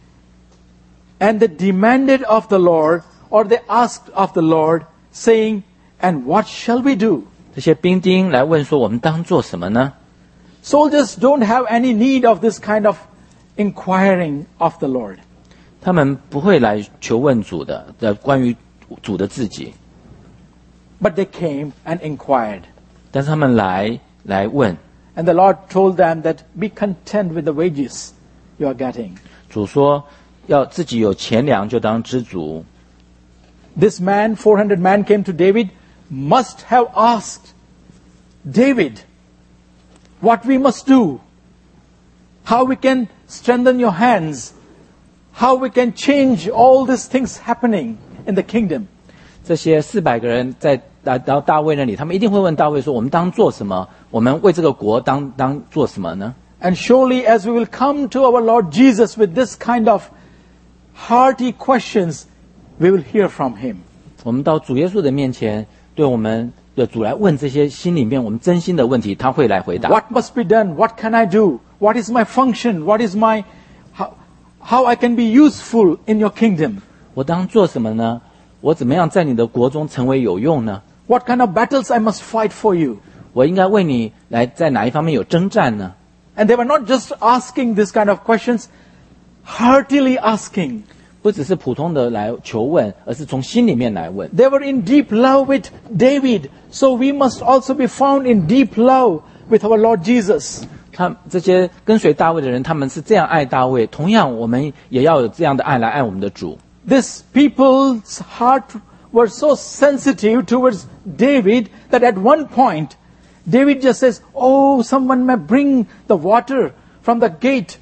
Speaker 1: and they demanded of the Lord, or they asked of the Lord, saying, and what shall we do?
Speaker 2: 这些兵丁来问说：“我们当做什么呢？”
Speaker 1: Soldiers don't have any need of this kind of inquiring of the Lord.
Speaker 2: 他们不会来求问主的，关于主的自己。
Speaker 1: But they came and inquired.
Speaker 2: 但是他们来问。
Speaker 1: And the Lord told them that be content with the wages you are getting.
Speaker 2: 主说要自己有钱粮就当知足。
Speaker 1: This man, 400 men came to David, must have asked David what we must do, how we can strengthen your hands, how we can change all these things happening in the kingdom.
Speaker 2: 这些400个人来到大卫那里，他们一定会问大卫说：“我们当做什么？我们为这个国当做什么呢？”
Speaker 1: And surely as we will come to our Lord Jesus with this kind of hearty questions, we will hear from him.
Speaker 2: 我们到主耶稣的面前，对我们的主来问这些心里面我们真心的问题，他会来回答。
Speaker 1: What must be done? What can I do? What is my function? What is my how I can be useful in your kingdom?
Speaker 2: 我当做什么呢？我怎么样在你的国中成为有用呢？
Speaker 1: What kind of battles I must fight for you?
Speaker 2: 我应该为你来在哪一方面有征战呢？
Speaker 1: And they were not just asking this kind of questions, heartily asking.
Speaker 2: 不只是普通的来求问，而是从心里面来问。
Speaker 1: They were in deep love with David, so we must also be found in deep love with our Lord Jesus.
Speaker 2: 这些跟随大卫的人，他们是这样爱大卫，同样我们也要有这样的爱来爱我们的主。
Speaker 1: This people's heart were so sensitive towards David that at one point, David just says, oh, someone may bring the water from the gate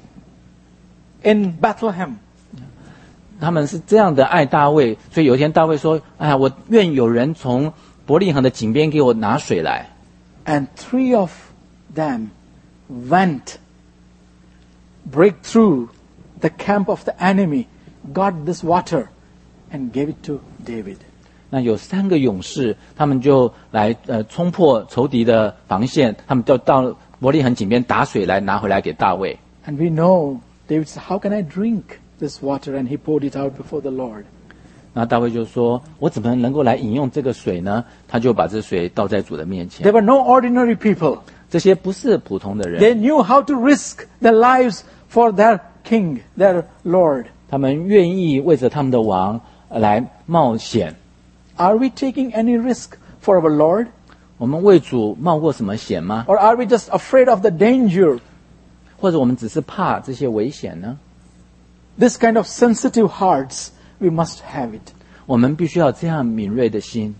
Speaker 1: in Bethlehem.
Speaker 2: 他们是这样的爱大卫，所以有一天大卫说：“哎呀，我愿有人从伯利恒的井边给我拿水来。”
Speaker 1: And 3 of them went, break through the camp of the enemy, got this water, and gave it to David.
Speaker 2: 那有3个勇士，他们就来冲破仇敌的防线，他们就到伯利恒井边打水来拿回来给大卫。
Speaker 1: And we know David said, how can I drink this water? And he poured it out before the Lord.
Speaker 2: 那大卫就说：“我怎么能够来饮用这个水呢？”他就把这水倒在主的面前
Speaker 1: They。were no ordinary people.
Speaker 2: 这些不是普通的人，
Speaker 1: They knew how to risk their lives for their king, their Lord.
Speaker 2: 他们愿意为着他们的王来冒险。
Speaker 1: Are we taking any risk for our Lord?
Speaker 2: 我们为主冒过什么险吗？
Speaker 1: Or are we just afraid of the danger?
Speaker 2: 或者我们只是怕这些危险呢？
Speaker 1: This kind of sensitive hearts, we must have it.
Speaker 2: 我们必须要这样敏锐的心。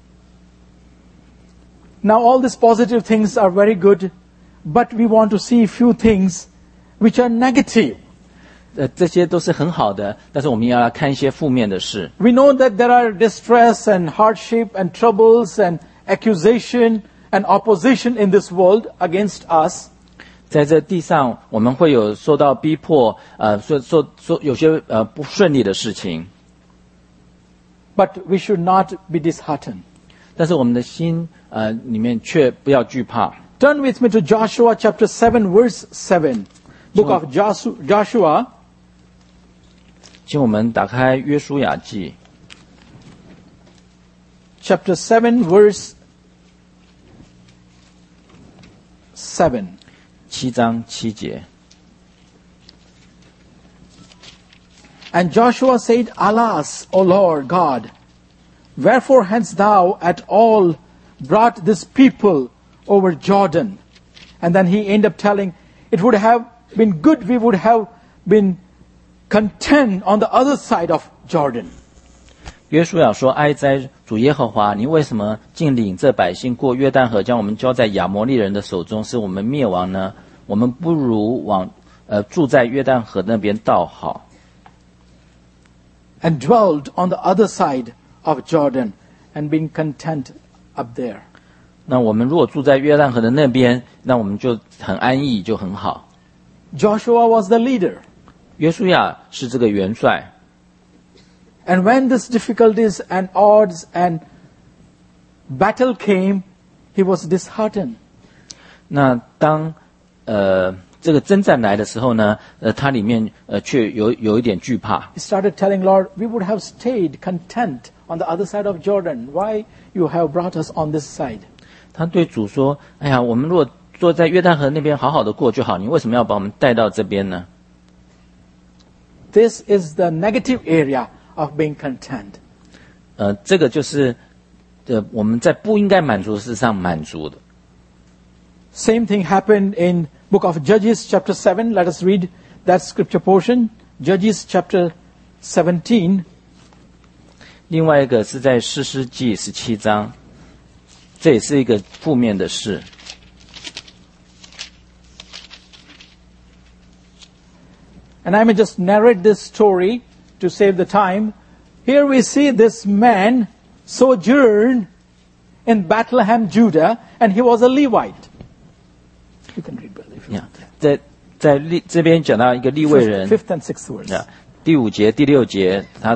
Speaker 1: Now all these positive things are very good, but we want to see few things which are negative.
Speaker 2: 这些都是很好的，但是我们也要来看一些负面的事。
Speaker 1: We know that there are distress and hardship and troubles and accusation and opposition in this world against us.
Speaker 2: 在这地上，我们会有受到逼迫，有些不顺利的事情，
Speaker 1: But we should not be disheartened.
Speaker 2: 但是我们的心里面却不要惧怕。
Speaker 1: Turn with me to Joshua chapter 7 verse 7. Book of Joshua,
Speaker 2: 请我们打开约书亚记
Speaker 1: chapter 7 verse 7.
Speaker 2: 7章7节。
Speaker 1: And Joshua said, Alas, O Lord God, wherefore hast thou at all brought this people over Jordan? And then he ended up telling, it would have been good we would have been content on the other side of Jordan.
Speaker 2: 约书亚说：“哀哉，主耶和华，你为什么竟领这百姓过约旦河，将我们交在亚摩利人的手中，使我们灭亡呢？我们不如住在约旦河那边倒好。”
Speaker 1: And dwelled on the other side of Jordan and being content up there.
Speaker 2: 那我们如果住在约旦河的那边，那我们就很安逸，就很好。
Speaker 1: Joshua was the leader.
Speaker 2: 约书亚是这个元帅，
Speaker 1: And when these difficulties and odds and battle came, he was disheartened.
Speaker 2: 那当这个征战来的时候呢，他里面却有一点惧怕。
Speaker 1: He started telling Lord, we would have stayed content on the other side of Jordan. Why you have brought us on this side?
Speaker 2: 他对主说：“哎呀，我们如果坐在约旦河那边好好的过就好，你为什么要把我们带到这边呢？”
Speaker 1: This is the negative area of being content.
Speaker 2: 这个就是我们在不应该满足的事上满足的。
Speaker 1: Same thing happened in book of Judges chapter 7. Let us read that scripture portion. Judges chapter 17.
Speaker 2: 另外一个是在士师记17章，这也是一个负面的事。
Speaker 1: And I may just narrate this story to save the time. Here we see this man sojourned in Bethlehem, Judah, and he was a Levite. You can read, brother, if you want.
Speaker 2: 在这边讲到一个利未人，
Speaker 1: Fifth and sixth verse.
Speaker 2: 第5节、第6节，他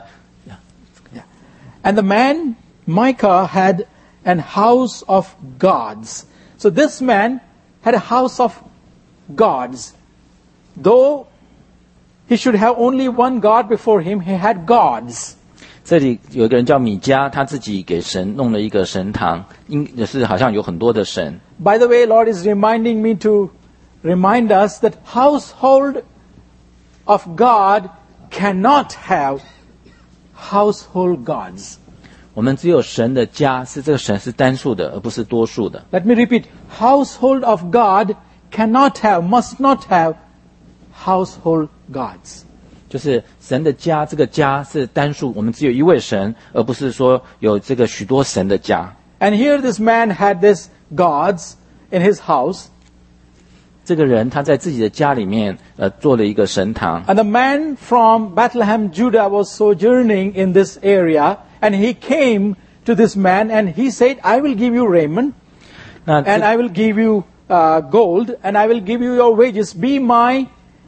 Speaker 1: And the man Micah had an house of gods. So this man had a house of gods. Though he should have only one God before him, he had gods.
Speaker 2: 这里有一个人叫米迦，他自己给神弄了一个神堂，也是好像有很多的神。
Speaker 1: By the way, Lord is reminding me to remind us that household of God cannot have household gods.
Speaker 2: 我们只有神的家，是这个神是单数的，而不是多数的。
Speaker 1: Let me repeat. Household of God cannot have, must not have household gods.
Speaker 2: 就是神的家，这个家是单数，我们只有一位神，而不是说有这个许多神的家。
Speaker 1: And here this man had these gods in his house.
Speaker 2: 这个人他在自己的家里面做了一个神堂，
Speaker 1: And the man from Bethlehem, Judah was sojourning in this area. And he came to this man and he said, I will give you raiment
Speaker 2: 那
Speaker 1: and I will give you gold and I will give you your wages. Be my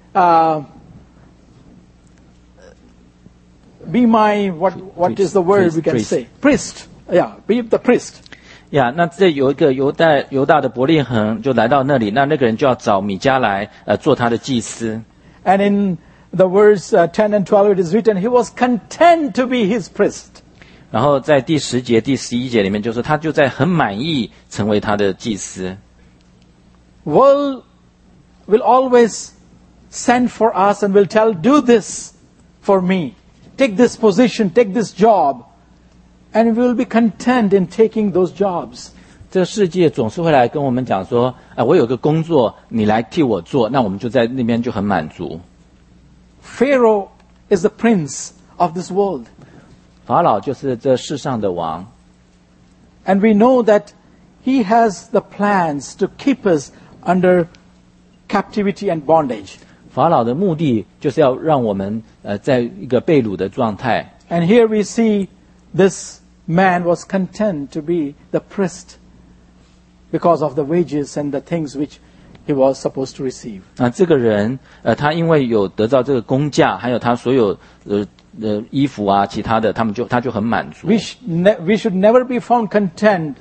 Speaker 1: what is the word we can
Speaker 2: priest.
Speaker 1: say? Priest. Yeah, be the priest.
Speaker 2: 呀，那这有一个犹大的伯利恒就来到那里，那个人就要找米迦来做他的祭司。
Speaker 1: And in the verse 10 and 12, it is written, he was content to be his priest.
Speaker 2: 然后在第10节、第11节里面，就是他就在很满意成为他的祭司。
Speaker 1: World will always send for us and will tell, do this for me. Take this position, take this job. And we will be content in taking those jobs.
Speaker 2: 这个世界总是会来跟我们讲说，我有个工作，你来替我做，那我们就在那边就很满足。
Speaker 1: Pharaoh is the prince of this world.
Speaker 2: 法老就是这世上的王。
Speaker 1: And we know that he has the plans to keep us under captivity and bondage.
Speaker 2: 法老的目的就是要让我们在一个被掳的状态。
Speaker 1: And here we see this man was content to be the priest because of the wages and the things which he was supposed to receive.
Speaker 2: 这个人他因为有得到这个工价，还有他所有衣服啊，其他的，他就很满足。
Speaker 1: We should never be found content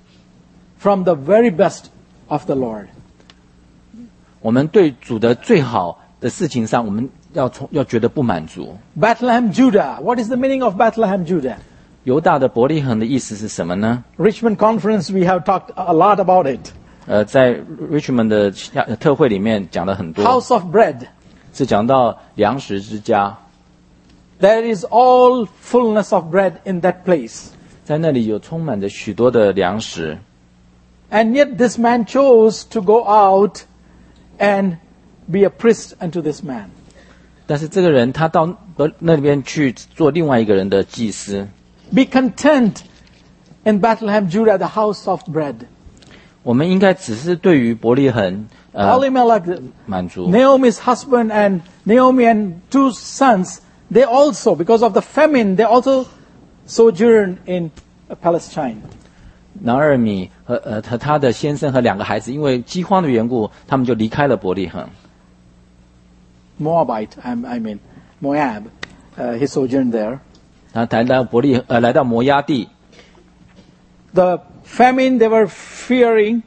Speaker 1: from the very best of the Lord.
Speaker 2: 我们对主的最好的事情上，我们要觉得不满足。
Speaker 1: Bethlehem, Judah. What is the meaning of Bethlehem, Judah?
Speaker 2: 犹大的伯利恒的意思是什么呢？
Speaker 1: Richmond Conference, we have talked a lot about it.
Speaker 2: 在 Richmond 的特会里面讲了很多。
Speaker 1: House of bread.
Speaker 2: 是讲到粮食之家。
Speaker 1: There is all fullness of bread in that place.
Speaker 2: 在那里有充满着许多的粮食。
Speaker 1: And yet this man chose to go out and be a priest unto this man.
Speaker 2: 但是这个人他到那边去做另外一个人的祭司。
Speaker 1: Be content in Bethlehem, Judah, the house of bread.
Speaker 2: 我们应该只是对于伯利恒
Speaker 1: Elimelech,
Speaker 2: 满足。
Speaker 1: Naomi's husband and Naomi and 2 sons, they also, because of the famine, they also sojourned in Palestine.
Speaker 2: 拿俄米和他的先生和2个孩子，因为饥荒的缘故，他们就离开了伯利恒。
Speaker 1: Moabite, I mean, Moab, he sojourned there.
Speaker 2: 他来到摩押地。
Speaker 1: The famine they were fearing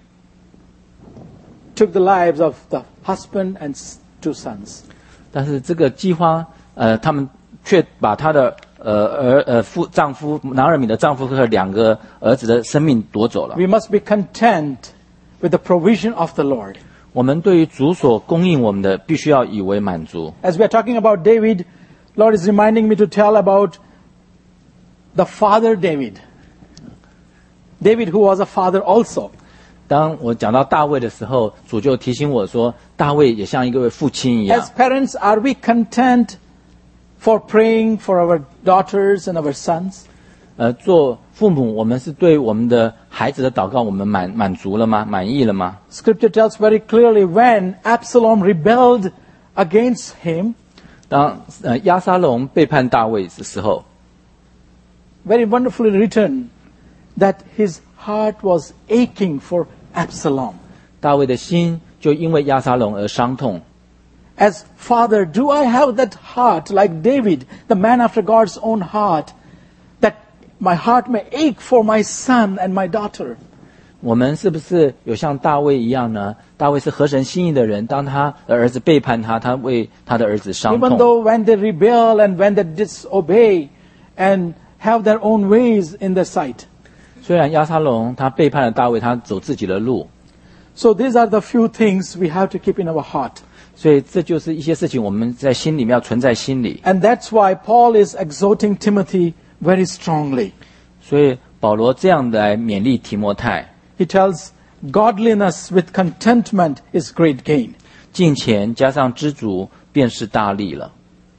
Speaker 1: took the lives of the husband and 2 sons.
Speaker 2: 但是这个饥荒，他们却把他的丈夫拿俄米的丈夫和2个儿子的生命夺走了。
Speaker 1: We must be content with the provision of the Lord.
Speaker 2: 我们对于主所供应我们的，必须要以为满足。
Speaker 1: As we are talking about David, Lord is reminding me to tell about the father David. David who was a father also.
Speaker 2: 当我讲到大卫的时候，主就提醒我说，大卫也像一个父亲一样。
Speaker 1: As parents, are we content for praying for our daughters and our sons?
Speaker 2: 做父母，我们是对我们的孩子的祷告，我们满足了吗？满意了吗？
Speaker 1: Scripture tells very clearly when Absalom rebelled against him,
Speaker 2: 当押沙龙背叛大卫的时候，
Speaker 1: very wonderfully written that his heart was aching for Absalom.
Speaker 2: 大卫的心就因为押沙龙而伤痛。
Speaker 1: As father, do I have that heart like David, the man after God's own heart, that my heart may ache for my son and my daughter?
Speaker 2: 我们是不是有像大卫一样呢？大卫是合神心意的人，当他的儿子背叛他，他为他的儿子伤
Speaker 1: Even
Speaker 2: 痛。
Speaker 1: though when they rebel and when they disobey and have their own ways in their sight.
Speaker 2: 虽然押沙龙他背叛了大卫，他走自己的路，
Speaker 1: So these are the few things we have to keep in our heart.
Speaker 2: 所以这就是一些事情我们在心里面要存在心里。
Speaker 1: And that's why Paul is exhorting Timothy very strongly.
Speaker 2: 所以保罗这样来勉励提摩太，
Speaker 1: He tells, godliness with contentment is great gain.
Speaker 2: 敬虔加上知足便是大利了。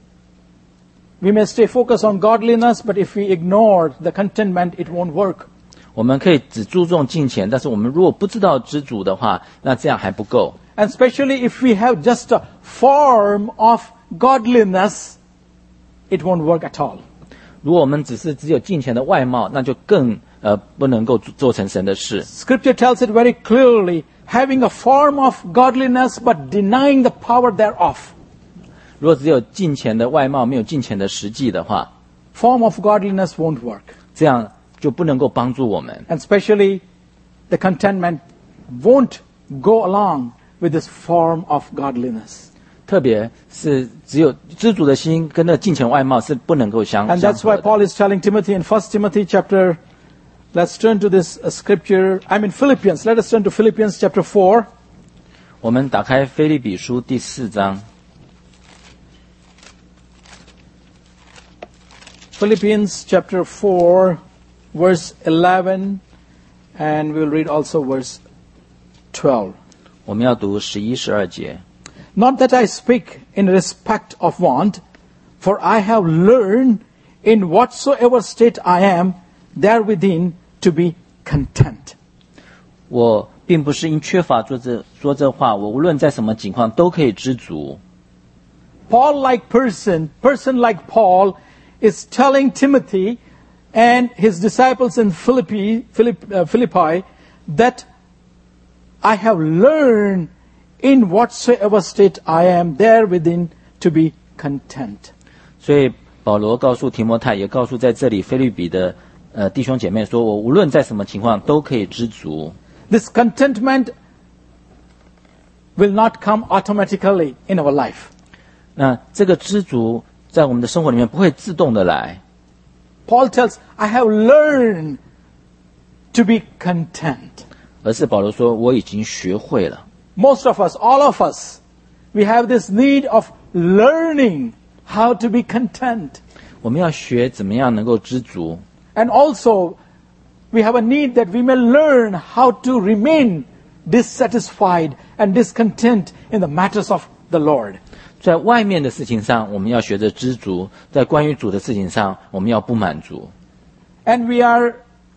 Speaker 1: We may stay focused on godliness, but if we ignore the contentment, it won't work.
Speaker 2: 我们可以只注重敬虔，但是我们如果不知道知足的话，那这样还不够。
Speaker 1: And especially if we have just a form of godliness, it won't work at all.
Speaker 2: 如果我们只有敬虔的外貌，那就更不能够做成神的事。
Speaker 1: Scripture tells it very clearly, having a form of godliness but denying the power thereof.
Speaker 2: 如果只有敬虔的外貌，没有敬虔的实际的话，
Speaker 1: Form of godliness won't work.
Speaker 2: 这样就不能够帮助我们。
Speaker 1: And especially the contentment won't go along with this form of godliness.
Speaker 2: 特别是只有知足的心跟那金钱外貌是不能够相
Speaker 1: And
Speaker 2: 相
Speaker 1: that's
Speaker 2: 合
Speaker 1: why
Speaker 2: 的。
Speaker 1: Paul is telling Timothy in 1 Timothy chapter, let's turn to this scripture. I'm in Philippians. Let us turn to Philippians chapter 4.
Speaker 2: 我们打开腓立比书第4章，
Speaker 1: Philippians chapter 4, verse 11, and we'll read also verse 12.
Speaker 2: 我们要读11、12节。
Speaker 1: Not that I speak in respect of want, for I have learned in whatsoever state I am, therewithin to be content.
Speaker 2: 我并不是因缺乏说这话，我无论在什么情况都可以知足。
Speaker 1: Paul-like person like Paul, is telling Timothy and his disciples in Philippi that I have learned in whatsoever state I am, therewithin to be content.
Speaker 2: 所以保罗告诉提摩太，也告诉在这里腓立比的弟兄姐妹说，我无论在什么情况都可以知足。
Speaker 1: This contentment will not come automatically in our life.
Speaker 2: 那这个知足在我们的生活里面不会自动的来。
Speaker 1: Paul tells, I have learned to be content.
Speaker 2: 而是保罗说，我已经学会了。
Speaker 1: Most of us, all of us, we have this need of learning how to be content.
Speaker 2: 我们要学怎么样能够知足，
Speaker 1: And also, we have a need that we may learn how to remain dissatisfied and discontent in the matters of the Lord.
Speaker 2: 在外面的事情上，我们要学着知足；在关于主的事情上，我们要不满足。
Speaker 1: And we are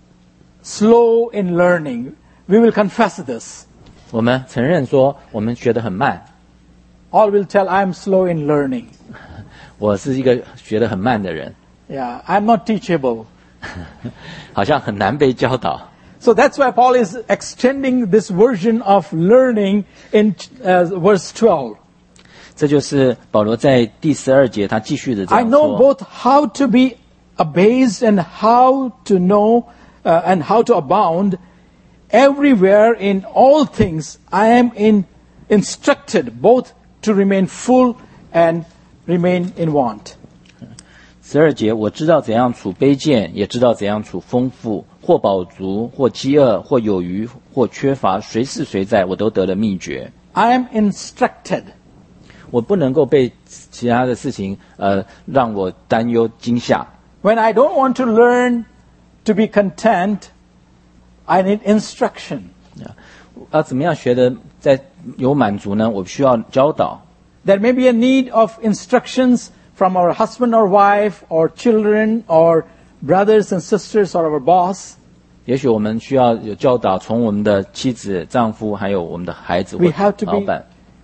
Speaker 1: slow in learning. We will confess this.
Speaker 2: 我们承认说，我们学得很慢。
Speaker 1: All will tell, I am slow in learning.
Speaker 2: 我是一个学得很慢的人，
Speaker 1: Yeah, I'm not teachable.
Speaker 2: 好像很难被教导。
Speaker 1: So that's why Paul is extending this version of learning in verse 12.
Speaker 2: 这就是保罗在第12节他继续的这
Speaker 1: I
Speaker 2: 样
Speaker 1: know
Speaker 2: 说。
Speaker 1: both how to be abased and how to know and how to abound. Everywhere in all things I am instructed both to remain full and remain in want.
Speaker 2: 12节，我知道怎样处卑贱，也知道怎样处丰富，或饱足，或饥饿，或有余，或缺乏，随是随在，我都得了秘诀。
Speaker 1: I am instructed.
Speaker 2: 我不能够被其他的事情让我担忧惊吓。
Speaker 1: When I don't want to learn to be content, I need instruction.
Speaker 2: 要怎么样学的在有满足呢？我需要教导。
Speaker 1: There may be a need of instructions from our husband or wife or children or brothers and sisters or our boss.
Speaker 2: 也许我们需要有教导，从我们的妻子、丈夫，还有我们的孩子
Speaker 1: We
Speaker 2: 或
Speaker 1: have to be
Speaker 2: 老板，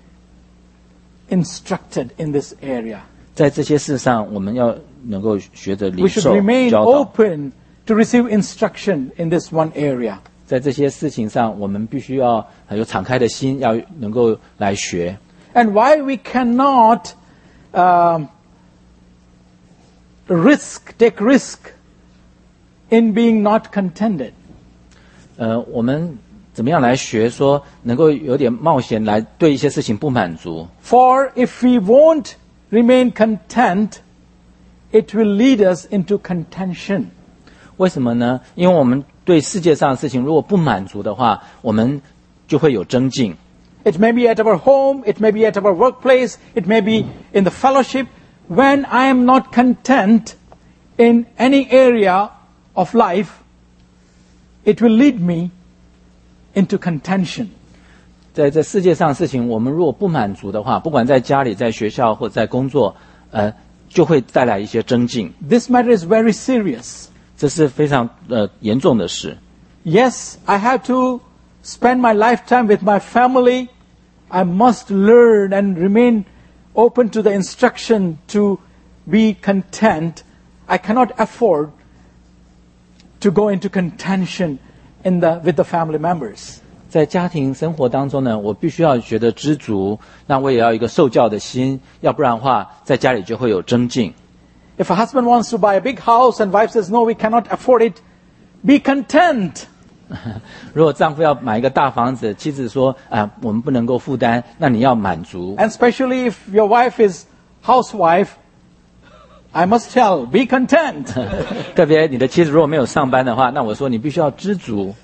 Speaker 1: instructed in this area.
Speaker 2: 在这些事上，我们要能够学着
Speaker 1: We
Speaker 2: 领
Speaker 1: should
Speaker 2: 受
Speaker 1: remain
Speaker 2: 教导。
Speaker 1: open to receive instruction in this one area.
Speaker 2: 在这些事情上，我们必须要有敞开的心，要能够来学。
Speaker 1: And why we cannot take risk in being not contented.
Speaker 2: 我们怎么样来学说能够有点冒险来对一些事情不满足？
Speaker 1: For if we won't remain content, it will lead us into contention.
Speaker 2: 为什么呢？因为我们对世界上的事情如果不满足的话，我们就会有争竞。
Speaker 1: It may be at our home, it may be at our workplace, it may be in the fellowship. When I am not content in any area of life, it will lead me into contention.
Speaker 2: 在这世界上的事情，我们如果不满足的话，不管在家里、在学校或在工作，就会带来一些争竞。
Speaker 1: This matter is very serious.
Speaker 2: 这是非常严重的事。
Speaker 1: Yes, I have to spend my lifetime with my family. I must learn and remain open to the instruction to be content. I cannot afford to go into contention with the family members.
Speaker 2: 在家庭生活当中呢，我必须要学得知足，那我也要一个受教的心，要不然的话，在家里就会有争竞。
Speaker 1: If a husband wants to buy a big house and wife says, no, we cannot afford it, be content.
Speaker 2: 如果丈夫要买一个大房子，妻子说我们不能够负担，那你要满足。
Speaker 1: And especially if your wife is housewife, I must tell, be content.
Speaker 2: 特别你的妻子如果没有上班的话，那我说你必须要知足。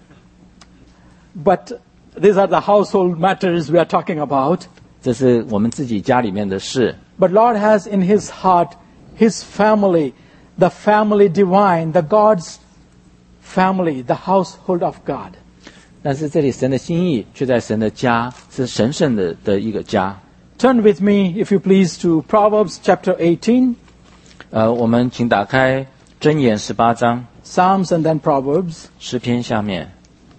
Speaker 1: But these are the household matters we are talking about.
Speaker 2: 这是我们自己家里面的事。
Speaker 1: But Lord has in His heart His family, the family divine, the God's family, the household of God.
Speaker 2: 但是这里神的心意却在神的家，是神圣的一个家。
Speaker 1: Turn with me, if you please, to Proverbs chapter 18.
Speaker 2: 我们请打开箴言18章
Speaker 1: Psalms and then Proverbs.
Speaker 2: 诗篇下面。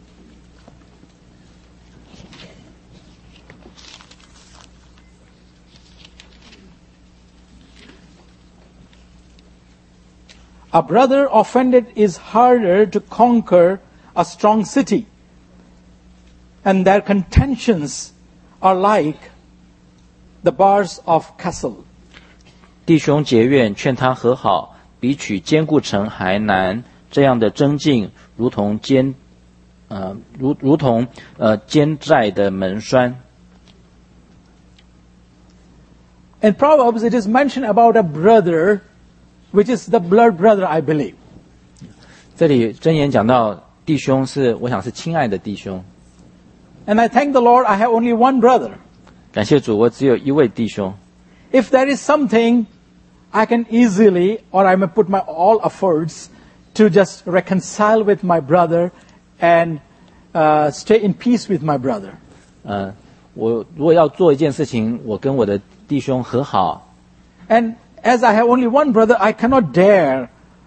Speaker 1: A brother offended is harder to conquer a strong city, and their contentions are like the bars of castle.
Speaker 2: 弟兄结怨，劝他和好，比取坚固城还难。这样的争竞，如同坚寨的门栓。
Speaker 1: In Proverbs, it is mentioned about a brother, which is the blood brother, I believe.
Speaker 2: 这里箴言讲到弟兄是，我想是亲爱的弟兄。
Speaker 1: And I thank the Lord, I have only one brother.
Speaker 2: 感谢主，我只有一位弟兄。
Speaker 1: If there is something, I can easily, or I may put my all efforts to just reconcile with my brother and stay in peace with my brother.
Speaker 2: 我如果要做一件事情，我跟我的弟兄和好。
Speaker 1: And as I have only one brother, I cannot dare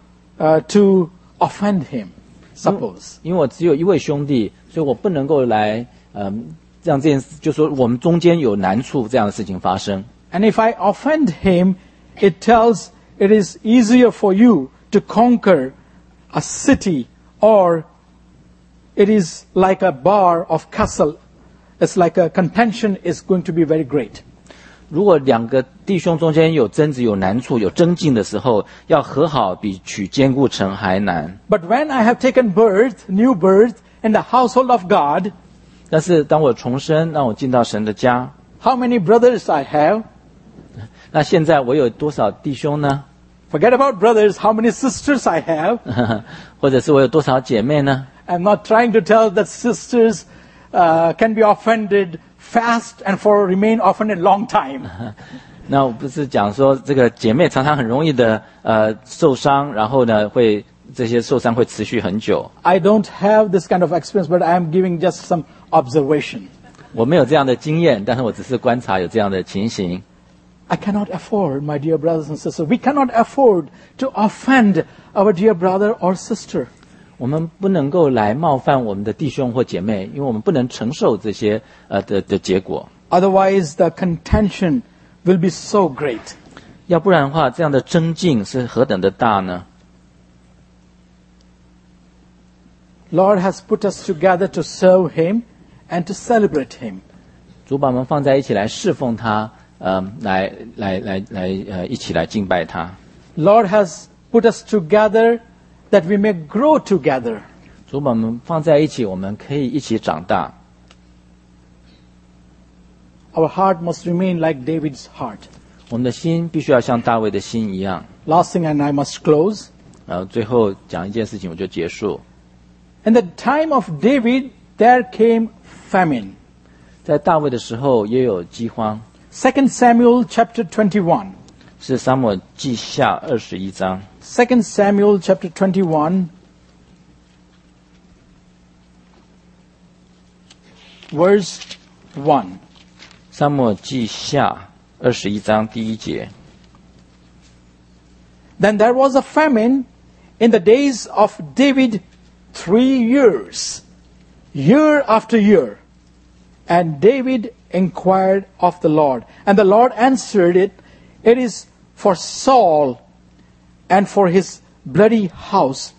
Speaker 1: to offend him, suppose.
Speaker 2: 因为我只有一位兄弟，所以我不能够来让这件事，就说我们中间有难处这样的事情发生。
Speaker 1: And if I offend him, it tells it is easier for you to conquer a city, or it is like a bar of castle. It's like a contention is going to be very great.
Speaker 2: 如果两个弟兄中间有争执、有难处、有争竞的时候，要和好比取坚固城还难。
Speaker 1: But when I have taken birth, new birth, in the household of God,
Speaker 2: 但是当我重生，让我进到神的家，
Speaker 1: how many brothers I have?
Speaker 2: 那现在我有多少弟兄呢？
Speaker 1: Forget about brothers, how many sisters I have?
Speaker 2: 或者是我有多少姐妹呢？
Speaker 1: I'm not trying to tell that sisters can be offended fast and remain offended long time.
Speaker 2: 那我不是讲说这个姐妹常常很容易的受伤，然后呢这些受伤会持续很久。
Speaker 1: I don't have this kind of experience, but I am giving just some observation.
Speaker 2: 我没有这样的经验，但是我只是观察有这样的情形。
Speaker 1: I cannot afford, my dear brothers and sisters, we cannot afford to offend our dear brother or sister.
Speaker 2: 我们不能够来冒犯我们的弟兄或姐妹，因为我们不能承受这些的结果。
Speaker 1: Otherwise, the contention will be so great.
Speaker 2: 要不然的话，这样的争竞是何等的大呢？
Speaker 1: Lord has put us together to serve Him and to celebrate Him.
Speaker 2: 主把我们放在一起来侍奉他，一起来敬拜他。
Speaker 1: Lord has put us together that we may grow together.
Speaker 2: 主把我们放在一起，我们可以一起长大。
Speaker 1: Our heart must remain like David's heart.
Speaker 2: 我们的心必须要像大卫的心一样。
Speaker 1: Last thing, and I must close.
Speaker 2: 然后最后讲一件事情，我就结束。
Speaker 1: In the time of David, there came famine.
Speaker 2: 在大卫的时候也有饥荒，
Speaker 1: 2 Samuel chapter 21.
Speaker 2: 是撒母耳记下21章。
Speaker 1: 2 Samuel chapter 21, verse 1.
Speaker 2: 撒母耳记下21章第1节。
Speaker 1: Then there was a famine in the days of David 3 years, year after year. And David inquired of the Lord. And the Lord answered it, it is for Saul and for his bloody house.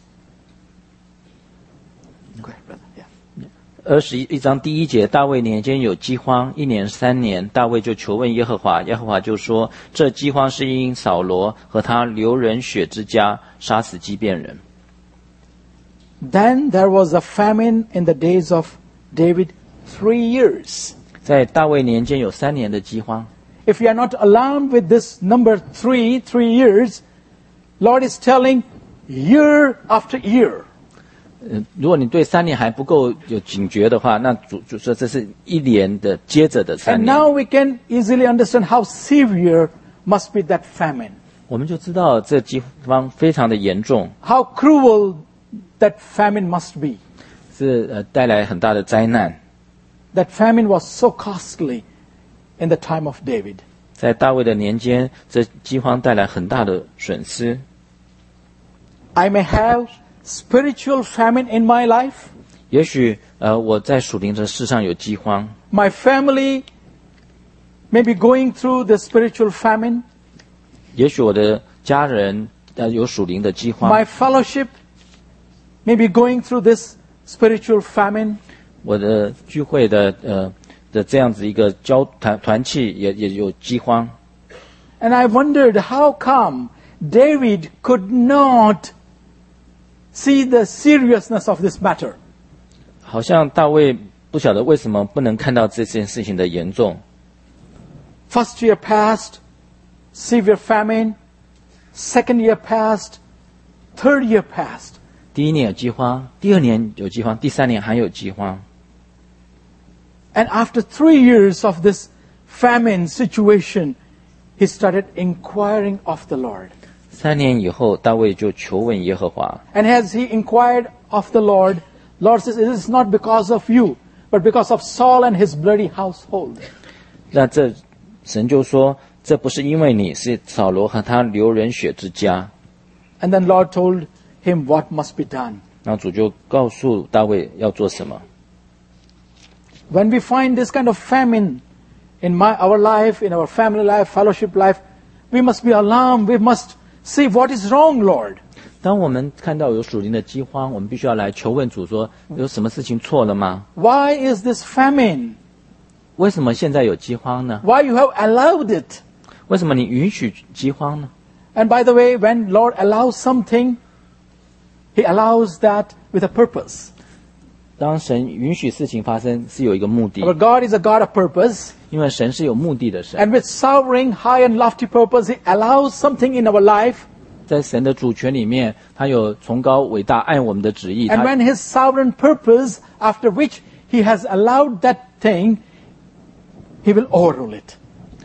Speaker 1: Go ahead, brother. Yeah.
Speaker 2: 21章第1节，大卫年间有饥荒，1年3年，大卫就求问耶和华，耶和华就说：这饥荒是因扫罗和他流人血之家杀死基遍人。
Speaker 1: Then there was a famine in the days of David 3 years.
Speaker 2: 在大卫年间有3年的饥荒。
Speaker 1: If you are not alarmed with this number 3 years, Lord is telling year after year.
Speaker 2: 如果你对3年还不够有警觉的话，那主说这是一年的接着的3
Speaker 1: And
Speaker 2: 年。
Speaker 1: now we can easily understand how severe must be that famine.
Speaker 2: 我们就知道这饥荒非常的严重，
Speaker 1: How cruel that famine must be.
Speaker 2: 是带来很大的灾难。
Speaker 1: That famine was so costly in the time of David.
Speaker 2: 在大卫的年间，这饥荒带来很大的损失。
Speaker 1: I may have spiritual famine in my life.
Speaker 2: 也许我在属灵的事上有饥荒，
Speaker 1: My family may be going through the spiritual famine.
Speaker 2: 也许我的家人有属灵的饥荒，
Speaker 1: My fellowship may be going through this spiritual famine.
Speaker 2: 我的聚会的这样子一个团契也有饥荒。
Speaker 1: And I wondered how come David could not see the seriousness of this matter.
Speaker 2: 好像大卫不晓得为什么不能看到这件事情的严重。
Speaker 1: First year passed, severe famine. Second year passed, third year passed.
Speaker 2: 第1年有饥荒，第2年有饥荒，第3年还有饥荒。
Speaker 1: And after 3 years of this famine situation, he started inquiring of the Lord.
Speaker 2: 3年以后，大卫就求问耶和华。
Speaker 1: And as he inquired of the Lord, Lord says, it is not because of you, but because of Saul and his bloody household.
Speaker 2: 那神就说，这不是因为你，是扫罗和他流人血之家。
Speaker 1: And then Lord told him what must be done.
Speaker 2: 然后主就告诉大卫要做什么。
Speaker 1: When we find this kind of famine in our life, in our family life, fellowship life, we must be alarmed. We must see what is wrong, Lord.
Speaker 2: 当我们看到有属灵的饥荒，我们必须要来求问主说，有什么事情错了吗？
Speaker 1: Why is this famine?
Speaker 2: 为什么现在有饥荒呢？
Speaker 1: Why you have allowed it?
Speaker 2: 为什么你允许饥荒呢？
Speaker 1: And by the way, when Lord allows something, He allows that with a purpose.
Speaker 2: 当神允许事情发生，是有一个目的，
Speaker 1: Our God is a God of purpose.
Speaker 2: 因为神是有目的的神。
Speaker 1: And with sovereign, high and lofty purpose, He allows something in our life.
Speaker 2: 在神的主权里面，他有崇高伟大爱我们的旨意。
Speaker 1: And
Speaker 2: 他
Speaker 1: when His sovereign purpose, after which He has allowed that thing, He will overrule it.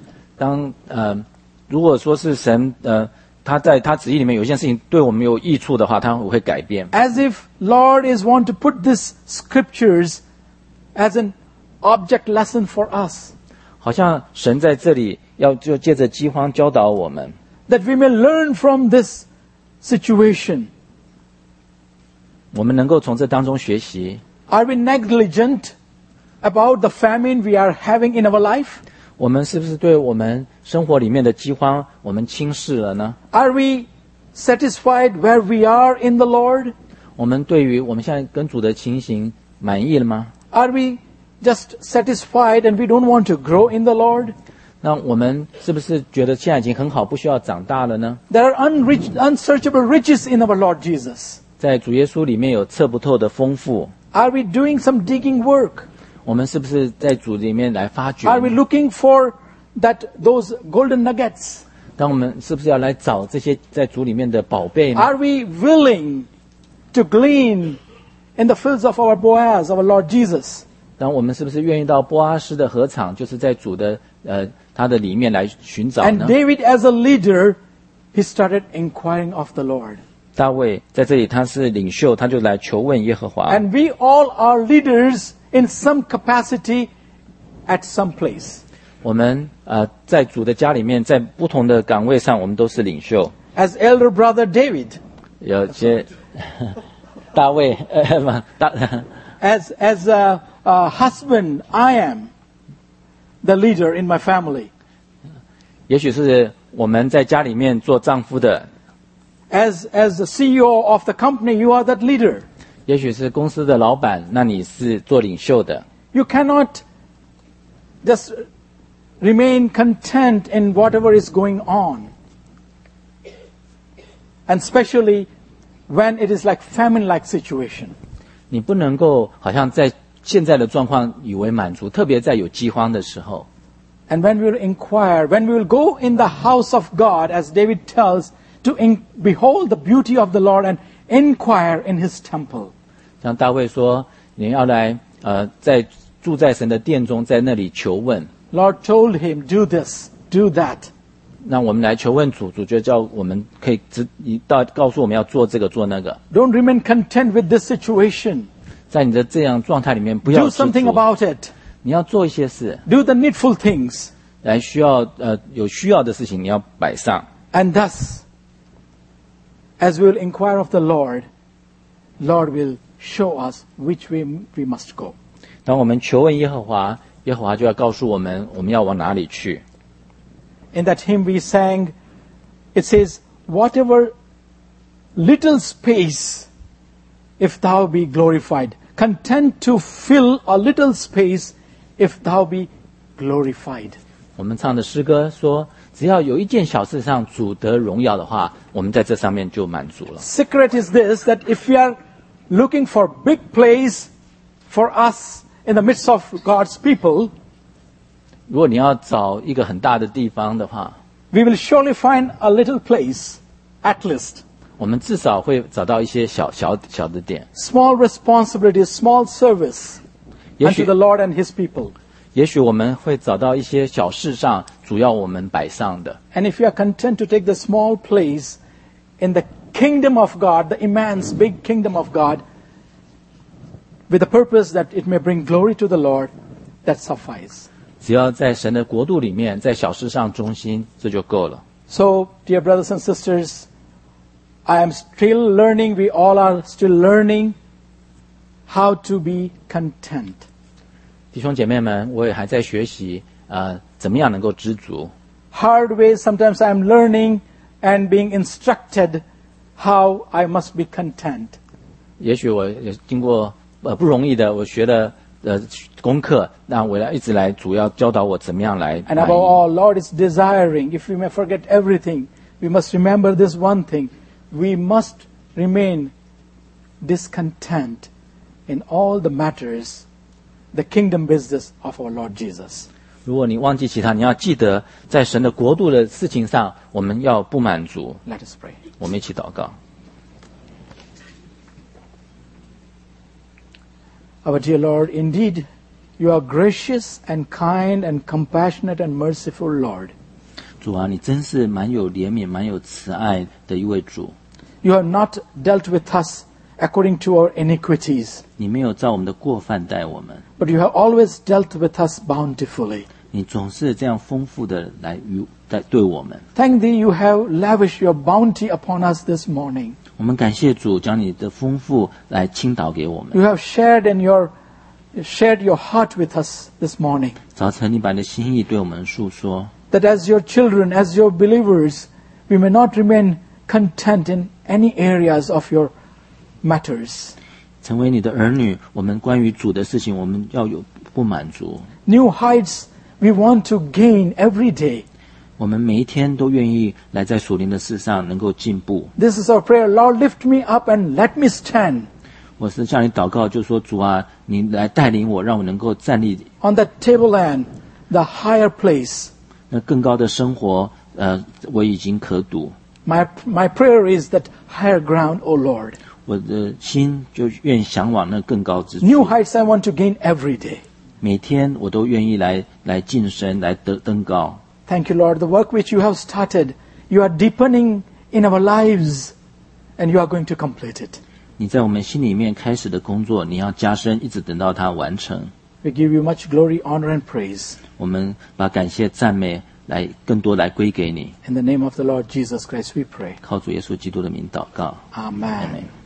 Speaker 2: 如果说是神他在他旨意里面有一件事情对我们有益处的话，他会改变。
Speaker 1: As if Lord is want to put these scriptures as an object lesson for us,
Speaker 2: 好像神在这里就借着饥荒教导我们，
Speaker 1: that we may learn from this situation.
Speaker 2: 我们能够从这当中学习。
Speaker 1: Are we negligent about the famine we are having in our life?
Speaker 2: 我们是不是对我们生活里面的饥荒我们轻视了呢？
Speaker 1: Are we satisfied where we are in the Lord?
Speaker 2: 我们对于我们现在跟主的情形满意了吗？
Speaker 1: Are we just satisfied and we don't want to grow in the Lord?
Speaker 2: 那我们是不是觉得现在已经很好，不需要长大了呢？
Speaker 1: There are unsearchable riches in our Lord Jesus.
Speaker 2: 在主耶稣里面有测不透的丰富，
Speaker 1: Are we doing some digging work?
Speaker 2: 我们是不是在主里面来发掘？
Speaker 1: Are we looking for those golden nuggets?
Speaker 2: 当我们是不是要来找这些在主里面的宝贝呢？
Speaker 1: Are we willing to glean in the fields of our Boaz, our Lord Jesus?
Speaker 2: 当我们是不是愿意到波阿斯的禾场，就是在主的他的里面来寻找
Speaker 1: And
Speaker 2: 呢？
Speaker 1: David, as a leader, he started inquiring of the Lord.
Speaker 2: 大卫在这里他是领袖，他就来求问耶和华。
Speaker 1: And we all are leaders in some capacity at some place.
Speaker 2: 我们在主的家里面，在不同的岗位上，我们都是领袖。
Speaker 1: As elder brother David,
Speaker 2: 有些大卫
Speaker 1: as a husband, I am the leader in my family.
Speaker 2: 也许是我们在家里面做丈夫的，
Speaker 1: As the CEO of the company, you are that leader.
Speaker 2: 也许是公司的老板，那你是做领袖的。
Speaker 1: You cannot just remain content in whatever is going on. And especially when it is like famine-like situation.
Speaker 2: 你不能够好像在现在的状况以为满足，特别在有饥荒的时候。
Speaker 1: And when we will inquire, when we will go in the house of God, as David tells, to behold the beauty of the Lord and inquire in his temple.
Speaker 2: 像大卫说，你要来在住在神的殿中，在那里求问。
Speaker 1: Lord told him, do this, do that.
Speaker 2: 那我们来求问主，主就叫我们可以告诉我们要做这个做那个。
Speaker 1: Don't remain content with this situation.
Speaker 2: 在你的这样状态里面，不要
Speaker 1: Do
Speaker 2: 知足
Speaker 1: something about it.
Speaker 2: 你要做一些事，
Speaker 1: Do the needful things.
Speaker 2: 来有需要的事情你要摆上。
Speaker 1: And thus, as we will inquire of the Lord, Lord will show us which way we must go.
Speaker 2: 当我们求问耶和华，耶和华就要告诉我们我们要往哪里去。
Speaker 1: In that hymn we sang, it says, whatever little space, if thou be glorified, content to fill a little space, if thou be glorified.
Speaker 2: 我们唱的诗歌说，只要有一件小事上主得荣耀的话，我们在这上面就满足了。
Speaker 1: Secret is this, that if we are looking for big place for us in the midst of God's people,
Speaker 2: 如果你要找一个很大的地方的话，
Speaker 1: we will surely find a little place, at least.
Speaker 2: 我们至少会找到一些小的点。
Speaker 1: Small responsibilities, small service
Speaker 2: 也
Speaker 1: unto
Speaker 2: 许
Speaker 1: the Lord and His people.
Speaker 2: 也许我们会找到一些小事上主要我们摆上的。
Speaker 1: And if you are content to take the small place in the kingdom of God, the immense big kingdom of God, with the purpose that it may bring glory to the Lord, that suffice.
Speaker 2: 只要在神的国度里面，在小事上忠心，这就够了。
Speaker 1: So, dear brothers and sisters, I am still learning, we all are still learning how to be content.
Speaker 2: 弟兄姐妹们，我也还在学习，怎么样能够知足。
Speaker 1: Hard ways, sometimes I am learning and being instructed how I must be content.
Speaker 2: 也许我也经过不容易的，我学了功课，那我要一直来主要教导我怎么样来
Speaker 1: And
Speaker 2: 满
Speaker 1: above
Speaker 2: 意。
Speaker 1: all, Lord is desiring, if we may forget everything, we must remember this one thing. We must remain discontent in all the matters, the kingdom business of our Lord Jesus.
Speaker 2: 如果你忘记其他，你要记得，在神的国度的事情上，我们要不满足。
Speaker 1: Let us pray.
Speaker 2: 我们一起祷告。
Speaker 1: Our dear Lord, indeed, you are gracious and kind and compassionate and merciful Lord.
Speaker 2: 主啊，你真是蛮有怜悯、蛮有慈爱的一位主。
Speaker 1: You have not dealt with us according to our iniquities,
Speaker 2: 你没有照我们的过犯待我们，
Speaker 1: but you have always dealt with us bountifully.
Speaker 2: 你总是这样丰富的来对我们。
Speaker 1: Thank thee, you have lavished your bounty upon us this morning.
Speaker 2: 我们感谢主，将你的丰富来倾倒给我们。
Speaker 1: You have shared your heart with us this morning.
Speaker 2: 早晨，你把你的心意对我们述说，
Speaker 1: That as your children, as your believers, we may not remain content in any areas of your matters.
Speaker 2: 成为你的儿女，我们关于主的事情，我们要有不满足。
Speaker 1: New heights we want to gain every day.
Speaker 2: 我们每一天都愿意来在属灵的事上能够进步。
Speaker 1: This is our prayer. Lord, lift me up and let me stand
Speaker 2: 我是向你祷告，就说主啊，你来带领我，让我能够站立
Speaker 1: on that tableland, the higher place.
Speaker 2: 那更高的生活。我已经可睹。
Speaker 1: My prayer is that higher ground, O Lord.
Speaker 2: 我的心就愿向往那更高之处。
Speaker 1: New heights I want to gain every day.
Speaker 2: 每天我都愿意来晋升，来登高。
Speaker 1: Thank you, Lord. The work which you have started, you are deepening in our lives, and you are going to complete it.
Speaker 2: 你在我们心里面开始的工作，你要加深，一直等到它完成。
Speaker 1: We give you much glory, honor, and praise.
Speaker 2: 我们把感谢、赞美更多来归给你。
Speaker 1: In the name of the Lord Jesus Christ, we pray.
Speaker 2: 靠主耶稣基督的名祷告。
Speaker 1: Amen.